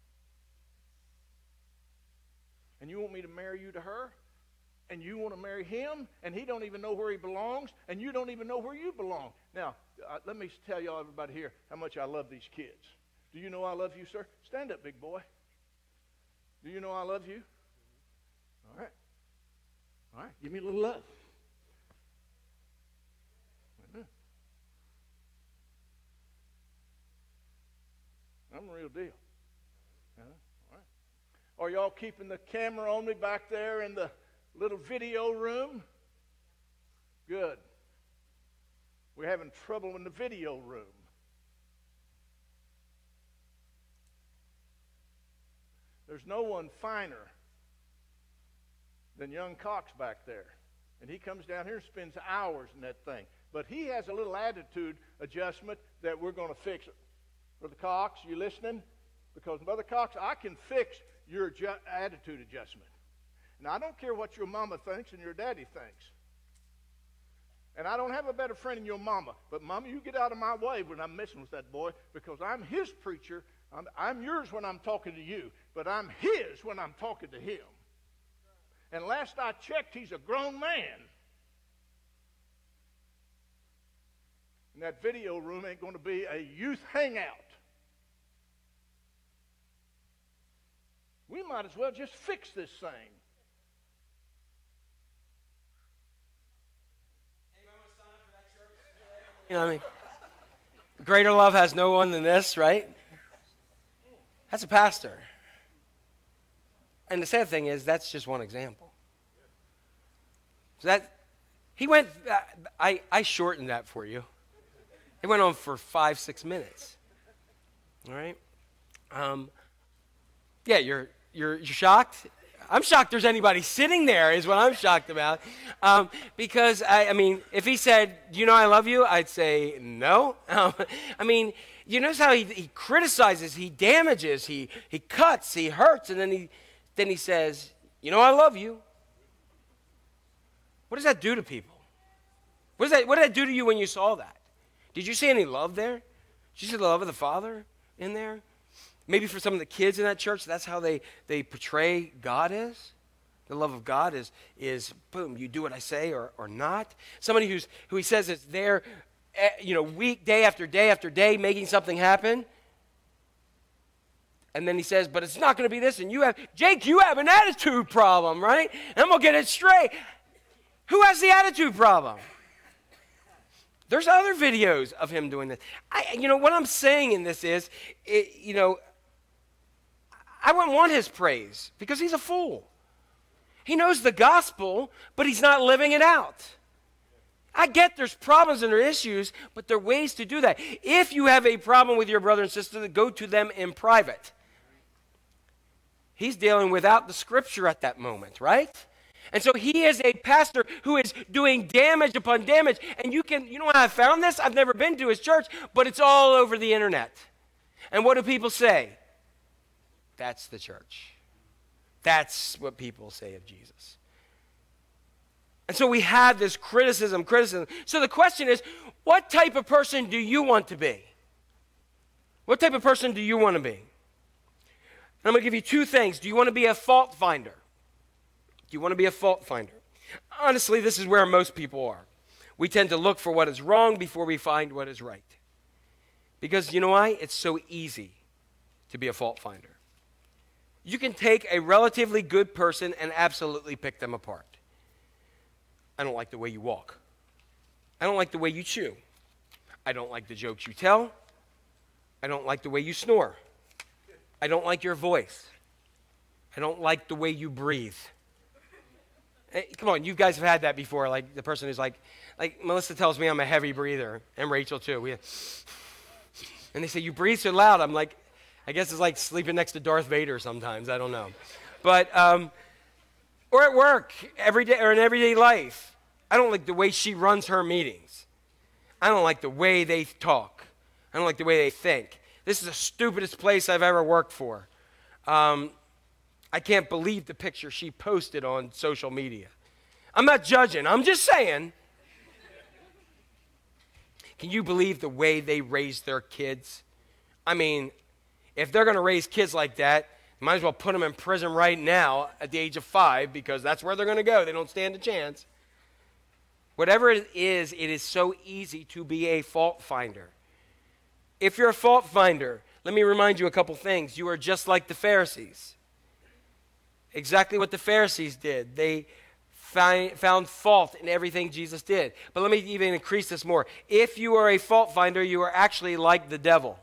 And you want me to marry you to her? And you want to marry him? And he don't even know where he belongs? And you don't even know where you belong? Now, let me tell y'all, everybody here, how much I love these kids. Do you know I love you, sir? Stand up, big boy. Do you know I love you? All right. All right, give me a little love. I'm the real deal. All right. Are y'all keeping the camera on me back there in the little video room? Good. We're having trouble in the video room. There's no one finer than young Cox back there. And he comes down here and spends hours in that thing. But he has a little attitude adjustment that we're going to fix it. Brother Cox, you listening? Because, Brother Cox, I can fix your attitude adjustment. Now, I don't care what your mama thinks and your daddy thinks. And I don't have a better friend than your mama. But, Mama, you get out of my way when I'm messing with that boy, because I'm his preacher. I'm yours when I'm talking to you, but I'm his when I'm talking to him. And last I checked, he's a grown man. And that video room ain't going to be a youth hangout. We might as well just fix this thing. You know what I mean? Greater love has no one than this, right? That's a pastor. And the sad thing is, that's just one example. So that, he went, I shortened that for you. It went on for 5-6 minutes. All right? Yeah, you're shocked? I'm shocked there's anybody sitting there is what I'm shocked about. Because, I mean, if he said, do you know I love you? I'd say no. I mean, you notice how he criticizes, he damages, he cuts, he hurts, and then he says, you know I love you. What does that do to people? What did that do to you when you saw that? Did you see any love there? Did you see the love of the Father in there? Maybe for some of the kids in that church, that's how they portray God is. The love of God is boom, you do what I say or not. Somebody who he says is there, week, day after day after day, making something happen. And then he says, but it's not going to be this, and you have an attitude problem, right? And I'm going to get it straight. Who has the attitude problem? There's other videos of him doing this. What I'm saying in this is, I wouldn't want his praise because he's a fool. He knows the gospel, but he's not living it out. I get there's problems and there are issues, but there are ways to do that. If you have a problem with your brother and sister, go to them in private. He's dealing without the scripture at that moment, right? And so he is a pastor who is doing damage upon damage. And you know how I found this? I've never been to his church, but it's all over the internet. And what do people say? That's the church. That's what people say of Jesus. And so we have this criticism. So the question is, what type of person do you want to be? What type of person do you want to be? And I'm going to give you two things. Do you want to be a fault finder? Do you want to be a fault finder? Honestly, this is where most people are. We tend to look for what is wrong before we find what is right. Because you know why? It's so easy to be a fault finder. You can take a relatively good person and absolutely pick them apart. I don't like the way you walk. I don't like the way you chew. I don't like the jokes you tell. I don't like the way you snore. I don't like your voice. I don't like the way you breathe. Hey, come on, you guys have had that before. Like the person who's like Melissa tells me I'm a heavy breather, and Rachel too. And they say, you breathe so loud. I'm like, I guess it's like sleeping next to Darth Vader sometimes. I don't know. But, or at work, every day, or in everyday life. I don't like the way she runs her meetings. I don't like the way they talk. I don't like the way they think. This is the stupidest place I've ever worked for. I can't believe the picture she posted on social media. I'm not judging. I'm just saying. Can you believe the way they raise their kids? I mean, if they're going to raise kids like that, you might as well put them in prison right now at the age of 5 because that's where they're going to go. They don't stand a chance. Whatever it is so easy to be a fault finder. If you're a fault finder, let me remind you a couple things. You are just like the Pharisees. Exactly what the Pharisees did. They found fault in everything Jesus did. But let me even increase this more. If you are a fault finder, you are actually like the devil.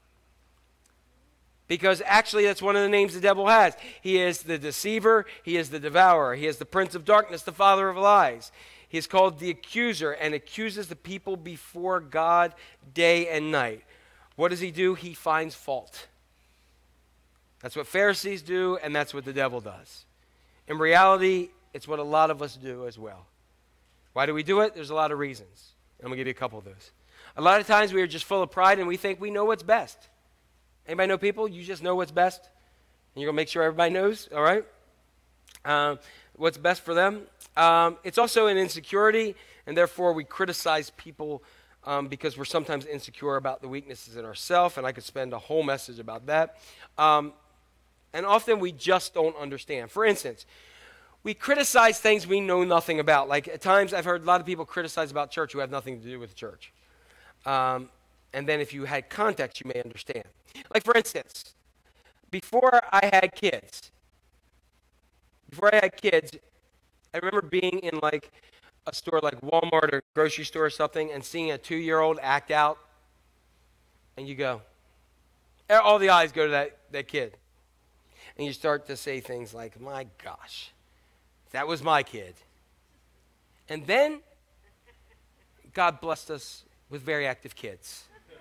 Because actually that's one of the names the devil has. He is the deceiver, he is the devourer, he is the prince of darkness, the father of lies. He is called the accuser and accuses the people before God day and night. What does he do? He finds fault. That's what Pharisees do, and that's what the devil does. In reality, it's what a lot of us do as well. Why do we do it? There's a lot of reasons. I'm going to give you a couple of those. A lot of times we are just full of pride and we think we know what's best. Anybody know people? You just know what's best? And you're going to make sure everybody knows, all right? What's best for them. It's also an insecurity, and therefore we criticize people because we're sometimes insecure about the weaknesses in ourselves, and I could spend a whole message about that. And often we just don't understand. For instance, we criticize things we know nothing about. Like at times I've heard a lot of people criticize about church who have nothing to do with church. And then if you had context, you may understand. Like for instance, before I had kids, I remember being in like a store like Walmart or grocery store or something and seeing a 2-year-old act out. And you go, all the eyes go to that kid. And you start to say things like, my gosh, that was my kid. And then God blessed us with very active kids.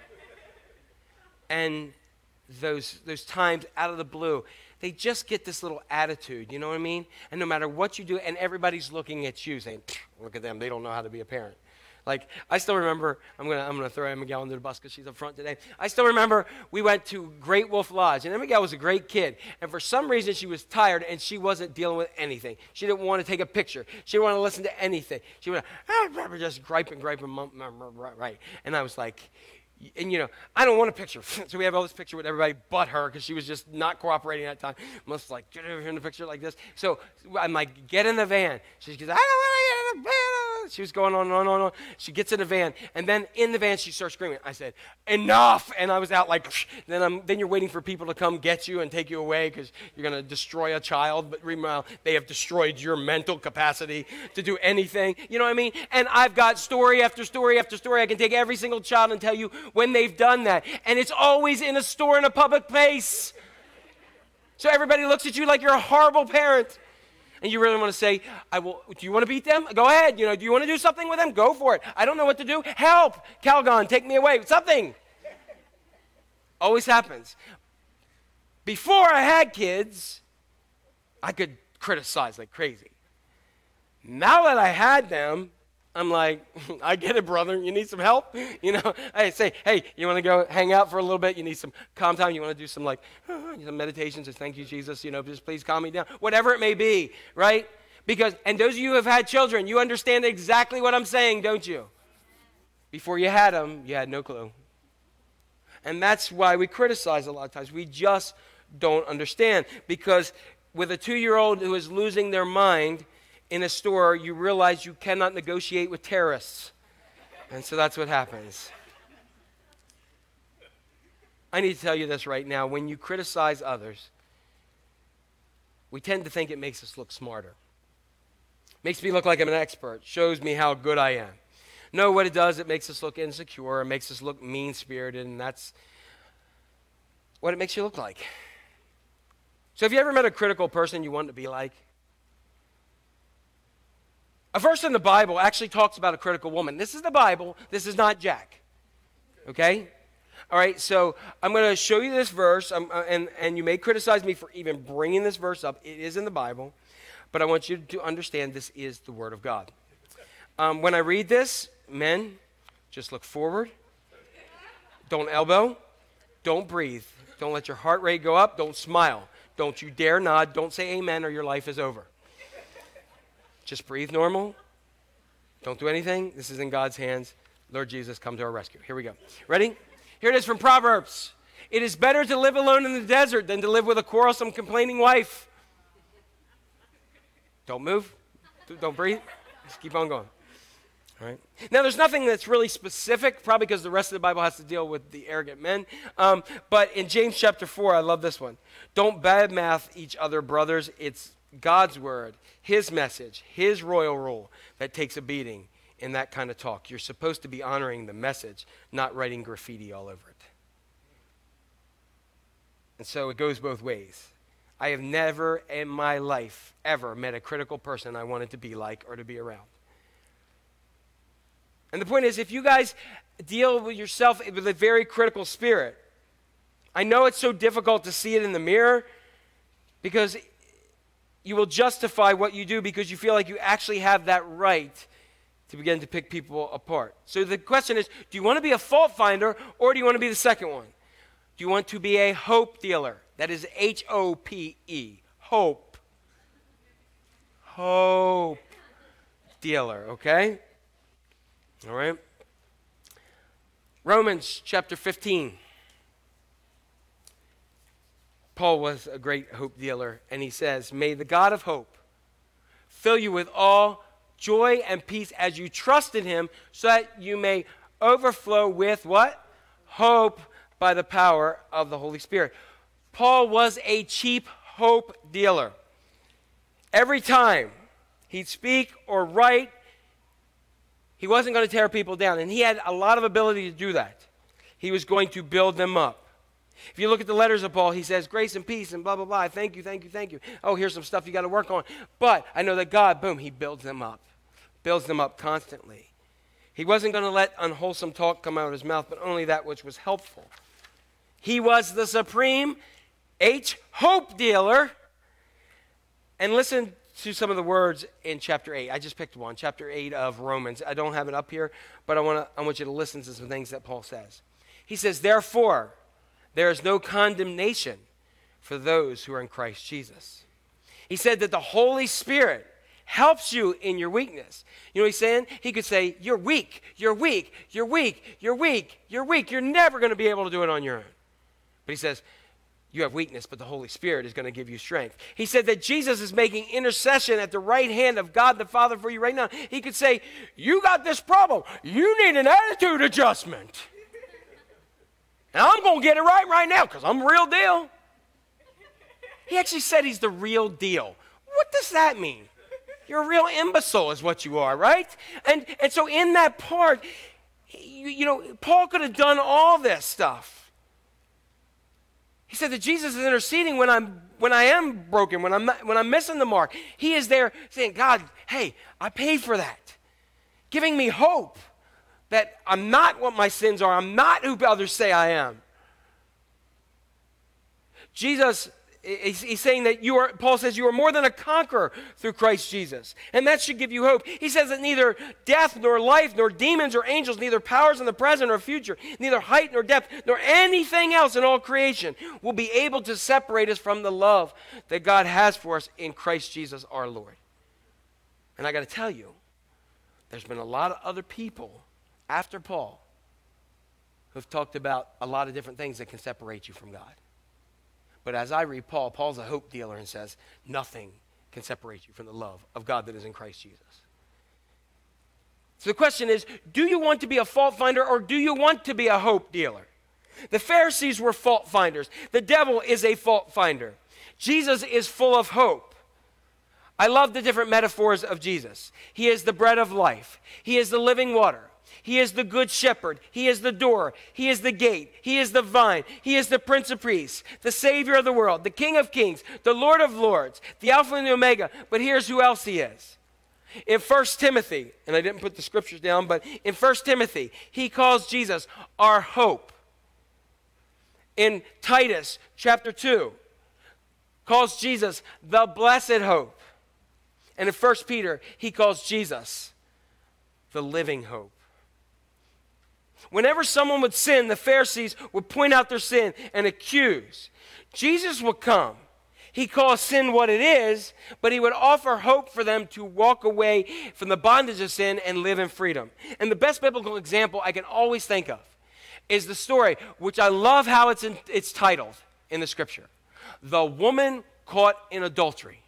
And those times out of the blue, they just get this little attitude, you know what I mean? And no matter what you do, and everybody's looking at you saying, look at them, they don't know how to be a parent. Like, I still remember, I'm gonna throw Emma Miguel under the bus because she's up front today. I still remember we went to Great Wolf Lodge, and Emma Miguel was a great kid. And for some reason, she was tired, and she wasn't dealing with anything. She didn't want to take a picture. She didn't want to listen to anything. She would just griping, right. And I was like, and you know, I don't want a picture. So we have all this picture with everybody but her because she was just not cooperating at that time. Melissa's like, get over here in the picture like this. So I'm like, get in the van. She goes, I don't want to get in the van. She was going on and on. She gets in the van, and then in the van she starts screaming. I said, enough! And I was out like, then you're waiting for people to come get you and take you away because you're going to destroy a child. But meanwhile, they have destroyed your mental capacity to do anything. You know what I mean? And I've got story after story after story. I can take every single child and tell you when they've done that. And it's always in a store in a public place. So everybody looks at you like you're a horrible parent. And you really want to say, do you want to beat them? Go ahead. Do you want to do something with them? Go for it. I don't know what to do. Help. Calgon, take me away. Something. Always happens. Before I had kids, I could criticize like crazy. Now that I had them, I'm like, I get it, brother. You need some help? I say, hey, you want to go hang out for a little bit? You need some calm time? You want to do some some meditations? Just thank you, Jesus. Just please calm me down. Whatever it may be, right? And those of you who have had children, you understand exactly what I'm saying, don't you? Before you had them, you had no clue. And that's why we criticize a lot of times. We just don't understand. Because with a 2-year-old who is losing their mind in a store, you realize you cannot negotiate with terrorists. And so that's what happens. I need to tell you this right now. When you criticize others, we tend to think it makes us look smarter. Makes me look like I'm an expert. Shows me how good I am. No, what it does, it makes us look insecure. It makes us look mean-spirited, and that's what it makes you look like. So have you ever met a critical person you want to be like? A verse in the Bible actually talks about a critical woman. This is the Bible. This is not Jack. Okay? All right, so I'm going to show you this verse, and you may criticize me for even bringing this verse up. It is in the Bible, but I want you to understand this is the Word of God. When I read this, men, just look forward. Don't elbow. Don't breathe. Don't let your heart rate go up. Don't smile. Don't you dare nod. Don't say amen or your life is over. Just breathe normal. Don't do anything. This is in God's hands. Lord Jesus, come to our rescue. Here we go. Ready? Here it is from Proverbs. It is better to live alone in the desert than to live with a quarrelsome, complaining wife. Don't move. Don't breathe. Just keep on going. All right. Now, there's nothing that's really specific, probably because the rest of the Bible has to deal with the arrogant men. But in James chapter 4, I love this one. Don't badmouth each other, brothers. It's God's word, his message, his royal rule that takes a beating in that kind of talk. You're supposed to be honoring the message, not writing graffiti all over it. And so it goes both ways. I have never in my life ever met a critical person I wanted to be like or to be around. And the point is, if you guys deal with yourself with a very critical spirit, I know it's so difficult to see it in the mirror because you will justify what you do because you feel like you actually have that right to begin to pick people apart. So the question is, do you want to be a fault finder or do you want to be the second one? Do you want to be a hope dealer? That is H-O-P-E. Hope. Hope dealer, okay? All right. Romans chapter 15. Paul was a great hope dealer, and he says, may the God of hope fill you with all joy and peace as you trust in him, so that you may overflow with what? Hope by the power of the Holy Spirit. Paul was a cheap hope dealer. Every time he'd speak or write, he wasn't going to tear people down, and he had a lot of ability to do that. He was going to build them up. If you look at the letters of Paul, he says, grace and peace and blah, blah, blah. Thank you, thank you, thank you. Oh, here's some stuff you got to work on. But I know that God, boom, he builds them up constantly. He wasn't going to let unwholesome talk come out of his mouth, but only that which was helpful. He was the supreme hope dealer. And listen to some of the words in chapter 8. I just picked one, chapter 8 of Romans. I don't have it up here, but I want you to listen to some things that Paul says. He says, therefore, there is no condemnation for those who are in Christ Jesus. He said that the Holy Spirit helps you in your weakness. You know what he's saying? He could say, you're weak, you're weak, you're weak, you're weak, you're weak. You're never going to be able to do it on your own. But he says, you have weakness, but the Holy Spirit is going to give you strength. He said that Jesus is making intercession at the right hand of God the Father for you right now. He could say, you got this problem. You need an attitude adjustment. And I'm going to get it right now because I'm the real deal. He actually said he's the real deal. What does that mean? You're a real imbecile is what you are, right? And so in that part, Paul could have done all this stuff. He said that Jesus is interceding when I am broken, when I'm missing the mark. He is there saying, God, hey, I paid for that. Giving me hope that I'm not what my sins are. I'm not who others say I am. Jesus, he's saying that Paul says you are more than a conqueror through Christ Jesus. And that should give you hope. He says that neither death nor life nor demons or angels, neither powers in the present or future, neither height nor depth nor anything else in all creation will be able to separate us from the love that God has for us in Christ Jesus our Lord. And I got to tell you, there's been a lot of other people after Paul who've talked about a lot of different things that can separate you from God. But as I read Paul, Paul's a hope dealer and says, nothing can separate you from the love of God that is in Christ Jesus. So the question is, do you want to be a fault finder or do you want to be a hope dealer? The Pharisees were fault finders. The devil is a fault finder. Jesus is full of hope. I love the different metaphors of Jesus. He is the bread of life. He is the living water. He is the good shepherd. He is the door. He is the gate. He is the vine. He is the Prince of Priests, the Savior of the world, the King of Kings, the Lord of Lords, the Alpha and the Omega. But here's who else he is. In 1 Timothy, and I didn't put the scriptures down, but in 1 Timothy, he calls Jesus our hope. In Titus chapter 2, calls Jesus the blessed hope. And in 1 Peter, he calls Jesus the living hope. Whenever someone would sin, the Pharisees would point out their sin and accuse. Jesus would come. He calls sin what it is, but he would offer hope for them to walk away from the bondage of sin and live in freedom. And the best biblical example I can always think of is the story, which I love how it's titled in the scripture. The woman caught in adultery.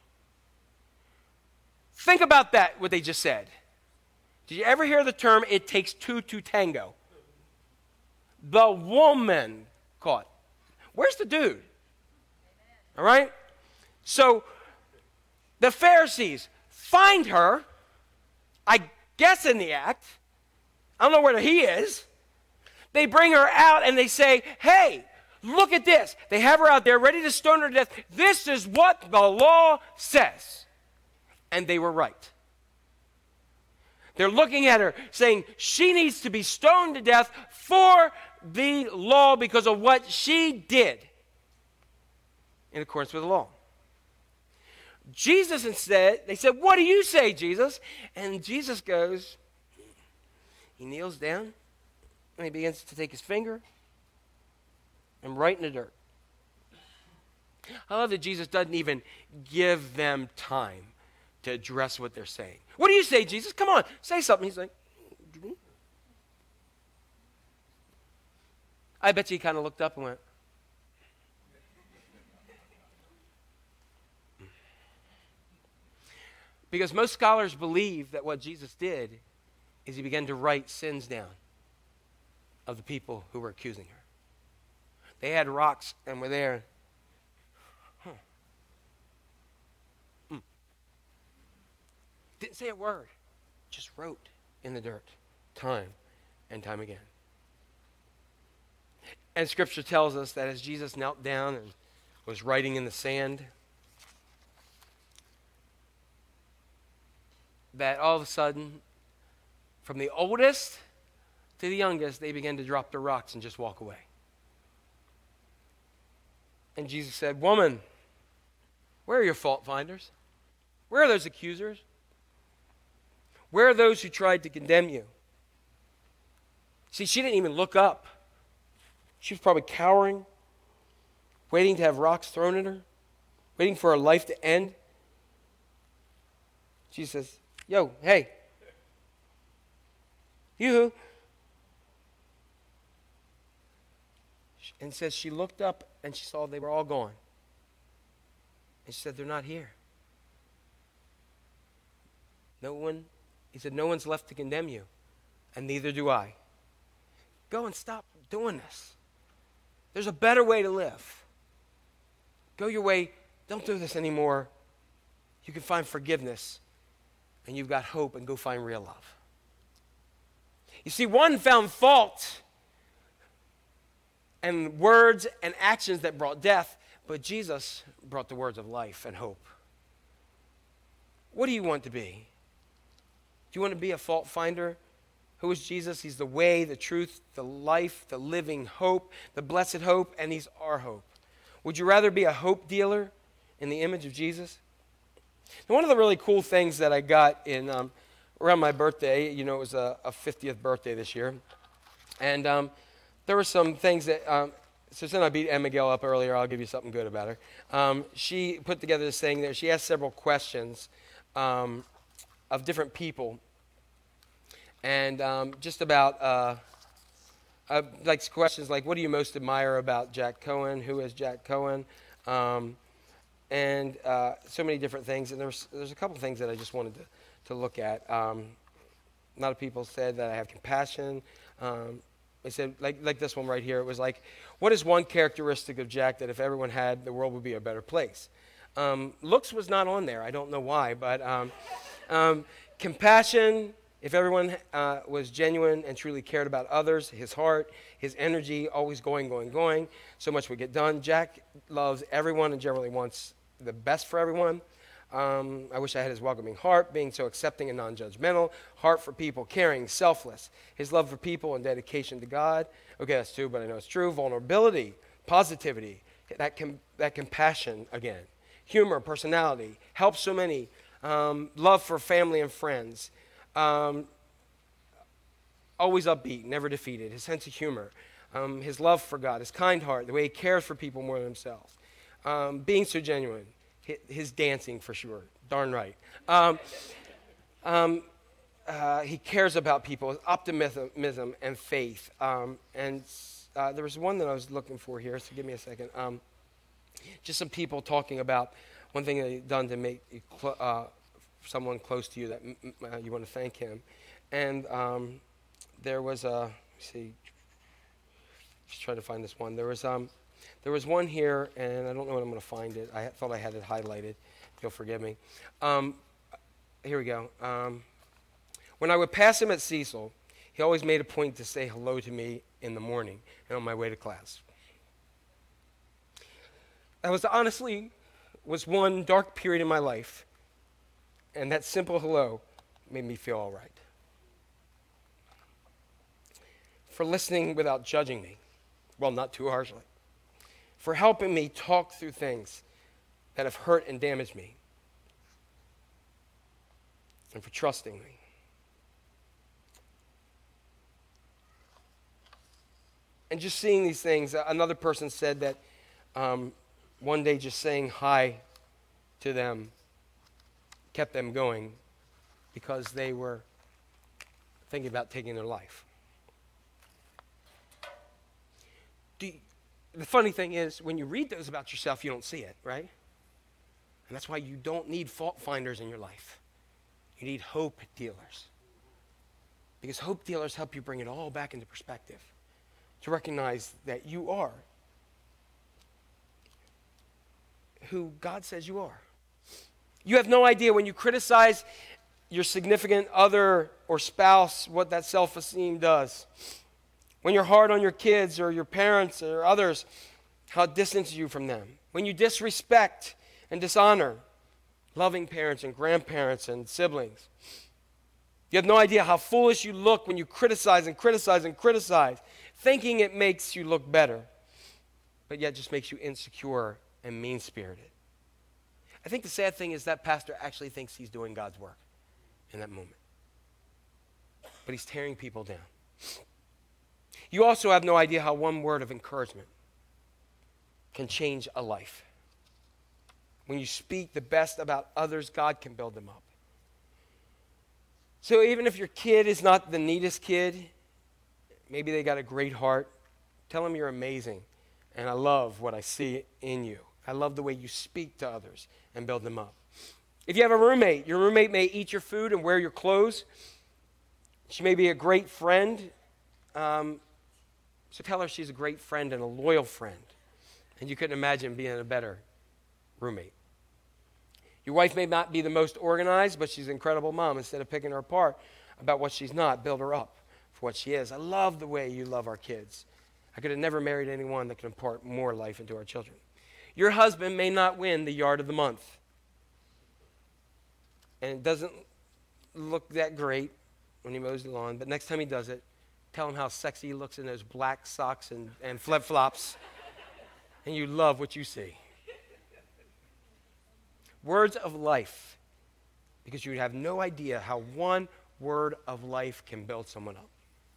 Think about that, what they just said. Did you ever hear the term, it takes two to tango? The woman caught. Where's the dude? All right? So the Pharisees find her, I guess in the act. I don't know where he is. They bring her out and they say, hey, look at this. They have her out there ready to stone her to death. This is what the law says. And they were right. They're looking at her saying she needs to be stoned to death for the law because of what she did in accordance with the law. Jesus instead, they said, what do you say, Jesus? And Jesus goes, he kneels down and he begins to take his finger and write in the dirt. I love that Jesus doesn't even give them time to address what they're saying. What do you say, Jesus? Come on, say something. He's like, I bet you he kind of looked up and went, because most scholars believe that what Jesus did is he began to write sins down of the people who were accusing her. They had rocks and were there. Didn't say a word, just wrote in the dirt time and time again. And Scripture tells us that as Jesus knelt down and was writing in the sand, that all of a sudden, from the oldest to the youngest, they began to drop their rocks and just walk away. And Jesus said, woman, where are your fault finders? Where are those accusers? Where are those who tried to condemn you? See, she didn't even look up. She was probably cowering, waiting to have rocks thrown at her, waiting for her life to end. Jesus says, yo, hey, you. And says she looked up and she saw they were all gone. And she said, they're not here. He said, no one's left to condemn you, and neither do I. Go and stop doing this. There's a better way to live. Go your way. Don't do this anymore. You can find forgiveness, and you've got hope, and go find real love. You see, one found fault and words and actions that brought death, but Jesus brought the words of life and hope. What do you want to be? Do you want to be a fault finder? Who is Jesus? He's the way, the truth, the life, the living hope, the blessed hope, and he's our hope. Would you rather be a hope dealer in the image of Jesus? Now, one of the really cool things that I got in around my birthday, it was a 50th birthday this year, and there were some things that, so since I beat Emma Gill up earlier, I'll give you something good about her. She put together this thing there. She asked several questions of different people, and just about like questions like, what do you most admire about Jack Cohen? Who is Jack Cohen? And so many different things. And there's a couple things that I just wanted to look at. A lot of people said that I have compassion. They said, like this one right here, it was like, what is one characteristic of Jack that if everyone had, the world would be a better place? Looks was not on there. I don't know why, but compassion, if everyone was genuine and truly cared about others, his heart, his energy, always going, so much would get done. Jack loves everyone and generally wants the best for everyone. I wish I had his welcoming heart, being so accepting and non-judgmental, heart for people, caring, selfless, his love for people and dedication to God. Okay, that's two, but I know it's true. Vulnerability, positivity, that compassion again. Humor, personality, help so many, love for family and friends, always upbeat, never defeated, his sense of humor, his love for God, his kind heart, the way he cares for people more than himself, being so genuine, his dancing for sure, darn right. He cares about people, his optimism and faith. And there was one that I was looking for here, so give me a second. Just some people talking about one thing they've done to make someone close to you that you want to thank him. And there was a, let's see, just trying to find this one. There was one here, and I don't know when I'm going to find it. I thought I had it highlighted. You'll forgive me. Here we go. When I would pass him at Cecil, he always made a point to say hello to me in the morning and on my way to class. That was one dark period in my life, and that simple hello made me feel all right. For listening without judging me, well, not too harshly. For helping me talk through things that have hurt and damaged me. And for trusting me. And just seeing these things, another person said that one day just saying hi to them kept them going because they were thinking about taking their life. The funny thing is, when you read those about yourself, you don't see it, right? And that's why you don't need fault finders in your life. You need hope dealers. Because hope dealers help you bring it all back into perspective. To recognize that you are who God says you are. You have no idea when you criticize your significant other or spouse what that self-esteem does. When you're hard on your kids or your parents or others, how it distances you from them. When you disrespect and dishonor loving parents and grandparents and siblings. You have no idea how foolish you look when you criticize and criticize and criticize, thinking it makes you look better, but yet just makes you insecure and mean-spirited. I think the sad thing is that pastor actually thinks he's doing God's work in that moment. But he's tearing people down. You also have no idea how one word of encouragement can change a life. When you speak the best about others, God can build them up. So even if your kid is not the neatest kid, maybe they got a great heart, tell them you're amazing, and I love what I see in you. I love the way you speak to others and build them up. If you have a roommate, your roommate may eat your food and wear your clothes. She may be a great friend. So tell her she's a great friend and a loyal friend. And you couldn't imagine being a better roommate. Your wife may not be the most organized, but she's an incredible mom. Instead of picking her apart about what she's not, build her up for what she is. I love the way you love our kids. I could have never married anyone that could impart more life into our children. Your husband may not win the yard of the month. And it doesn't look that great when he mows the lawn, but next time he does it, tell him how sexy he looks in those black socks and flip-flops, and you love what you see. Words of life, because you have no idea how one word of life can build someone up.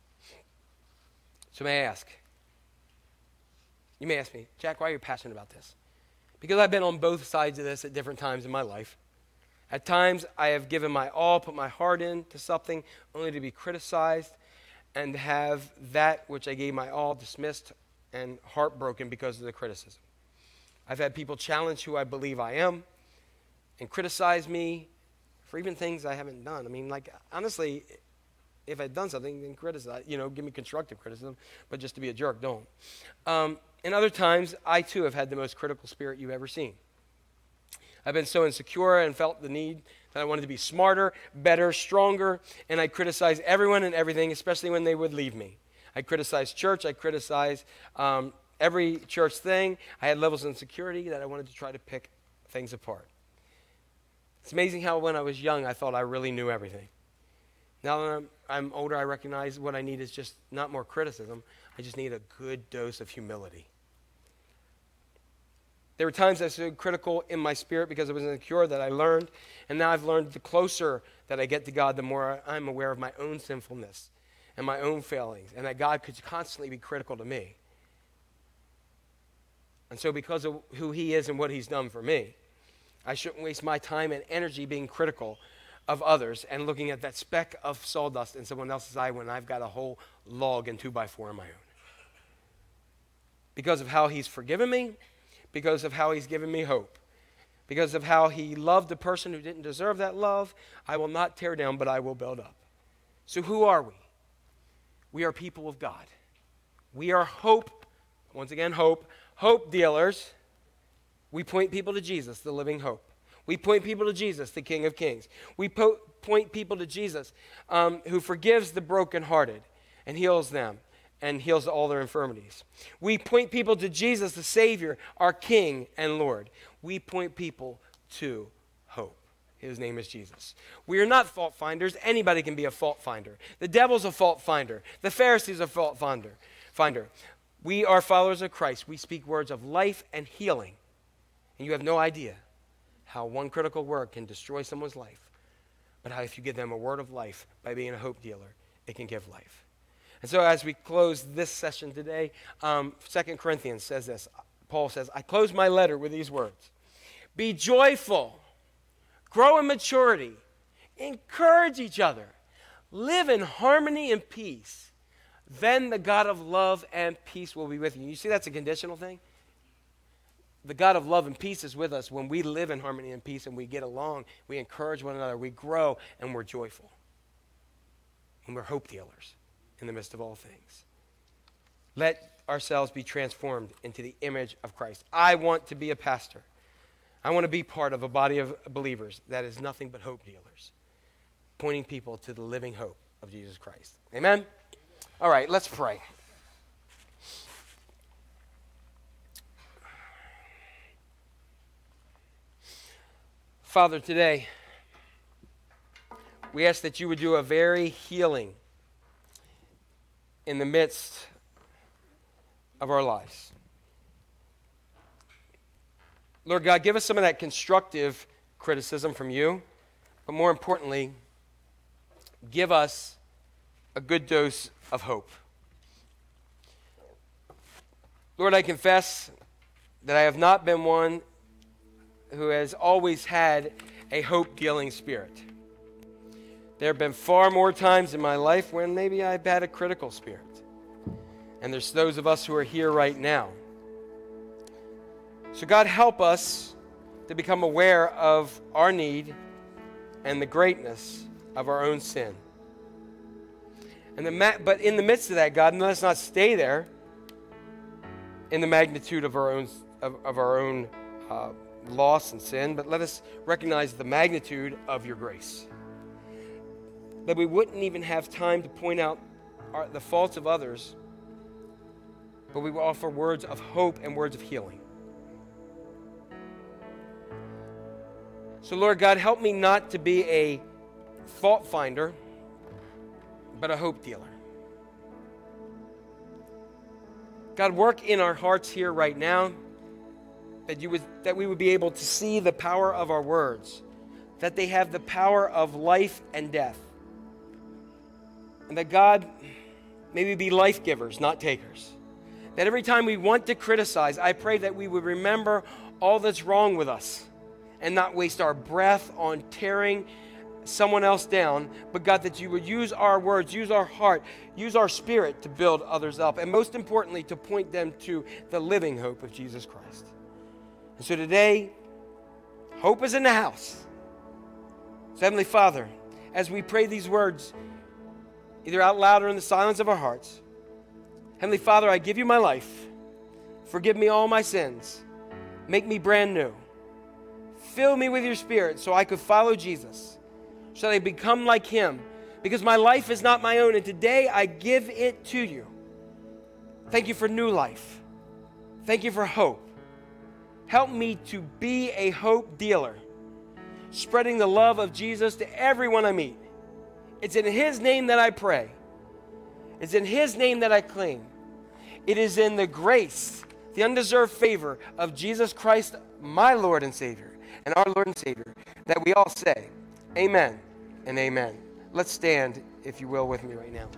So may I ask, you may ask me, Jack, why are you passionate about this? Because I've been on both sides of this at different times in my life. At times, I have given my all, put my heart into something, only to be criticized and have that which I gave my all dismissed and heartbroken because of the criticism. I've had people challenge who I believe I am and criticize me for even things I haven't done. I mean, like, honestly, if I'd done something, then criticize, give me constructive criticism, but just to be a jerk, don't. And other times, I too have had the most critical spirit you've ever seen. I've been so insecure and felt the need that I wanted to be smarter, better, stronger, and I criticized everyone and everything, especially when they would leave me. I criticized church. I criticized every church thing. I had levels of insecurity that I wanted to try to pick things apart. It's amazing how when I was young, I thought I really knew everything. Now that I'm older, I recognize what I need is just not more criticism. I just need a good dose of humility. There were times I was so critical in my spirit because I was insecure that I learned, and now I've learned the closer that I get to God, the more I'm aware of my own sinfulness and my own failings, and that God could constantly be critical to me. And so because of who he is and what he's done for me, I shouldn't waste my time and energy being critical of others and looking at that speck of sawdust in someone else's eye when I've got a whole log and 2x4 of my own. Because of how he's forgiven me, because of how he's given me hope, because of how he loved the person who didn't deserve that love, I will not tear down, but I will build up. So who are we? We are people of God. We are hope, once again, hope dealers. We point people to Jesus, the living hope. We point people to Jesus, the King of Kings. We point people to Jesus, who forgives the brokenhearted and heals them and heals all their infirmities. We point people to Jesus, the Savior, our King and Lord. We point people to hope. His name is Jesus. We are not fault finders. Anybody can be a fault finder. The devil's a fault finder. The Pharisees are a fault finder. We are followers of Christ. We speak words of life and healing. And you have no idea how one critical word can destroy someone's life, but how if you give them a word of life by being a hope dealer, it can give life. And so as we close this session today, 2 Corinthians says this. Paul says, I close my letter with these words. Be joyful, grow in maturity, encourage each other, live in harmony and peace. Then the God of love and peace will be with you. You see that's a conditional thing? The God of love and peace is with us when we live in harmony and peace and we get along, we encourage one another, we grow, and we're joyful. And we're hope dealers in the midst of all things. Let ourselves be transformed into the image of Christ. I want to be a pastor. I want to be part of a body of believers that is nothing but hope dealers, pointing people to the living hope of Jesus Christ. Amen? All right, let's pray. Father, today, we ask that you would do a very healing in the midst of our lives. Lord God, give us some of that constructive criticism from you, but more importantly, give us a good dose of hope. Lord, I confess that I have not been one who has always had a hope-dealing spirit. There have been far more times in my life when maybe I've had a critical spirit. And there's those of us who are here right now. So God, help us to become aware of our need and the greatness of our own sin. But in the midst of that, God, let us not stay there in the magnitude of our own loss and sin, but let us recognize the magnitude of your grace. That we wouldn't even have time to point out the faults of others, but we will offer words of hope and words of healing. So Lord God, help me not to be a fault finder, but a hope dealer. God, work in our hearts here right now, that we would be able to see the power of our words, that they have the power of life and death. And that God, may we be life givers, not takers. That every time we want to criticize, I pray that we would remember all that's wrong with us and not waste our breath on tearing someone else down, but God, that you would use our words, use our heart, use our spirit to build others up, and most importantly, to point them to the living hope of Jesus Christ. And so today, hope is in the house. So Heavenly Father, as we pray these words, either out loud or in the silence of our hearts, Heavenly Father, I give you my life. Forgive me all my sins. Make me brand new. Fill me with your Spirit so I could follow Jesus, so that I become like Him, because my life is not my own, and today I give it to you. Thank you for new life. Thank you for hope. Help me to be a hope dealer, spreading the love of Jesus to everyone I meet. It's in His name that I pray. It's in His name that I claim. It is in the grace, the undeserved favor of Jesus Christ, my Lord and Savior, and our Lord and Savior, that we all say, amen and amen. Let's stand, if you will, with me right now.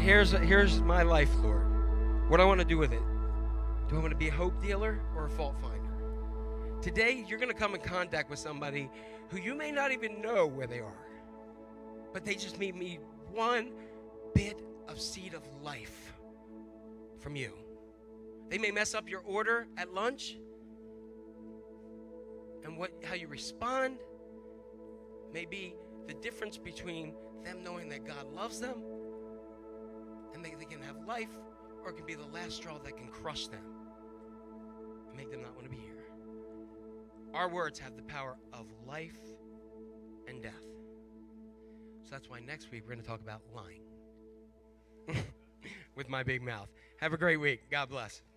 here's my life, Lord. What do I want to do with it? Do I want to be a hope dealer or a fault finder? Today, you're going to come in contact with somebody who you may not even know where they are, but they just need one bit of seed of life from you. They may mess up your order at lunch, and how you respond may be the difference between them knowing that God loves them and they can have life, or it can be the last straw that can crush them and make them not want to be here. Our words have the power of life and death. So that's why next week we're going to talk about lying with my big mouth. Have a great week. God bless.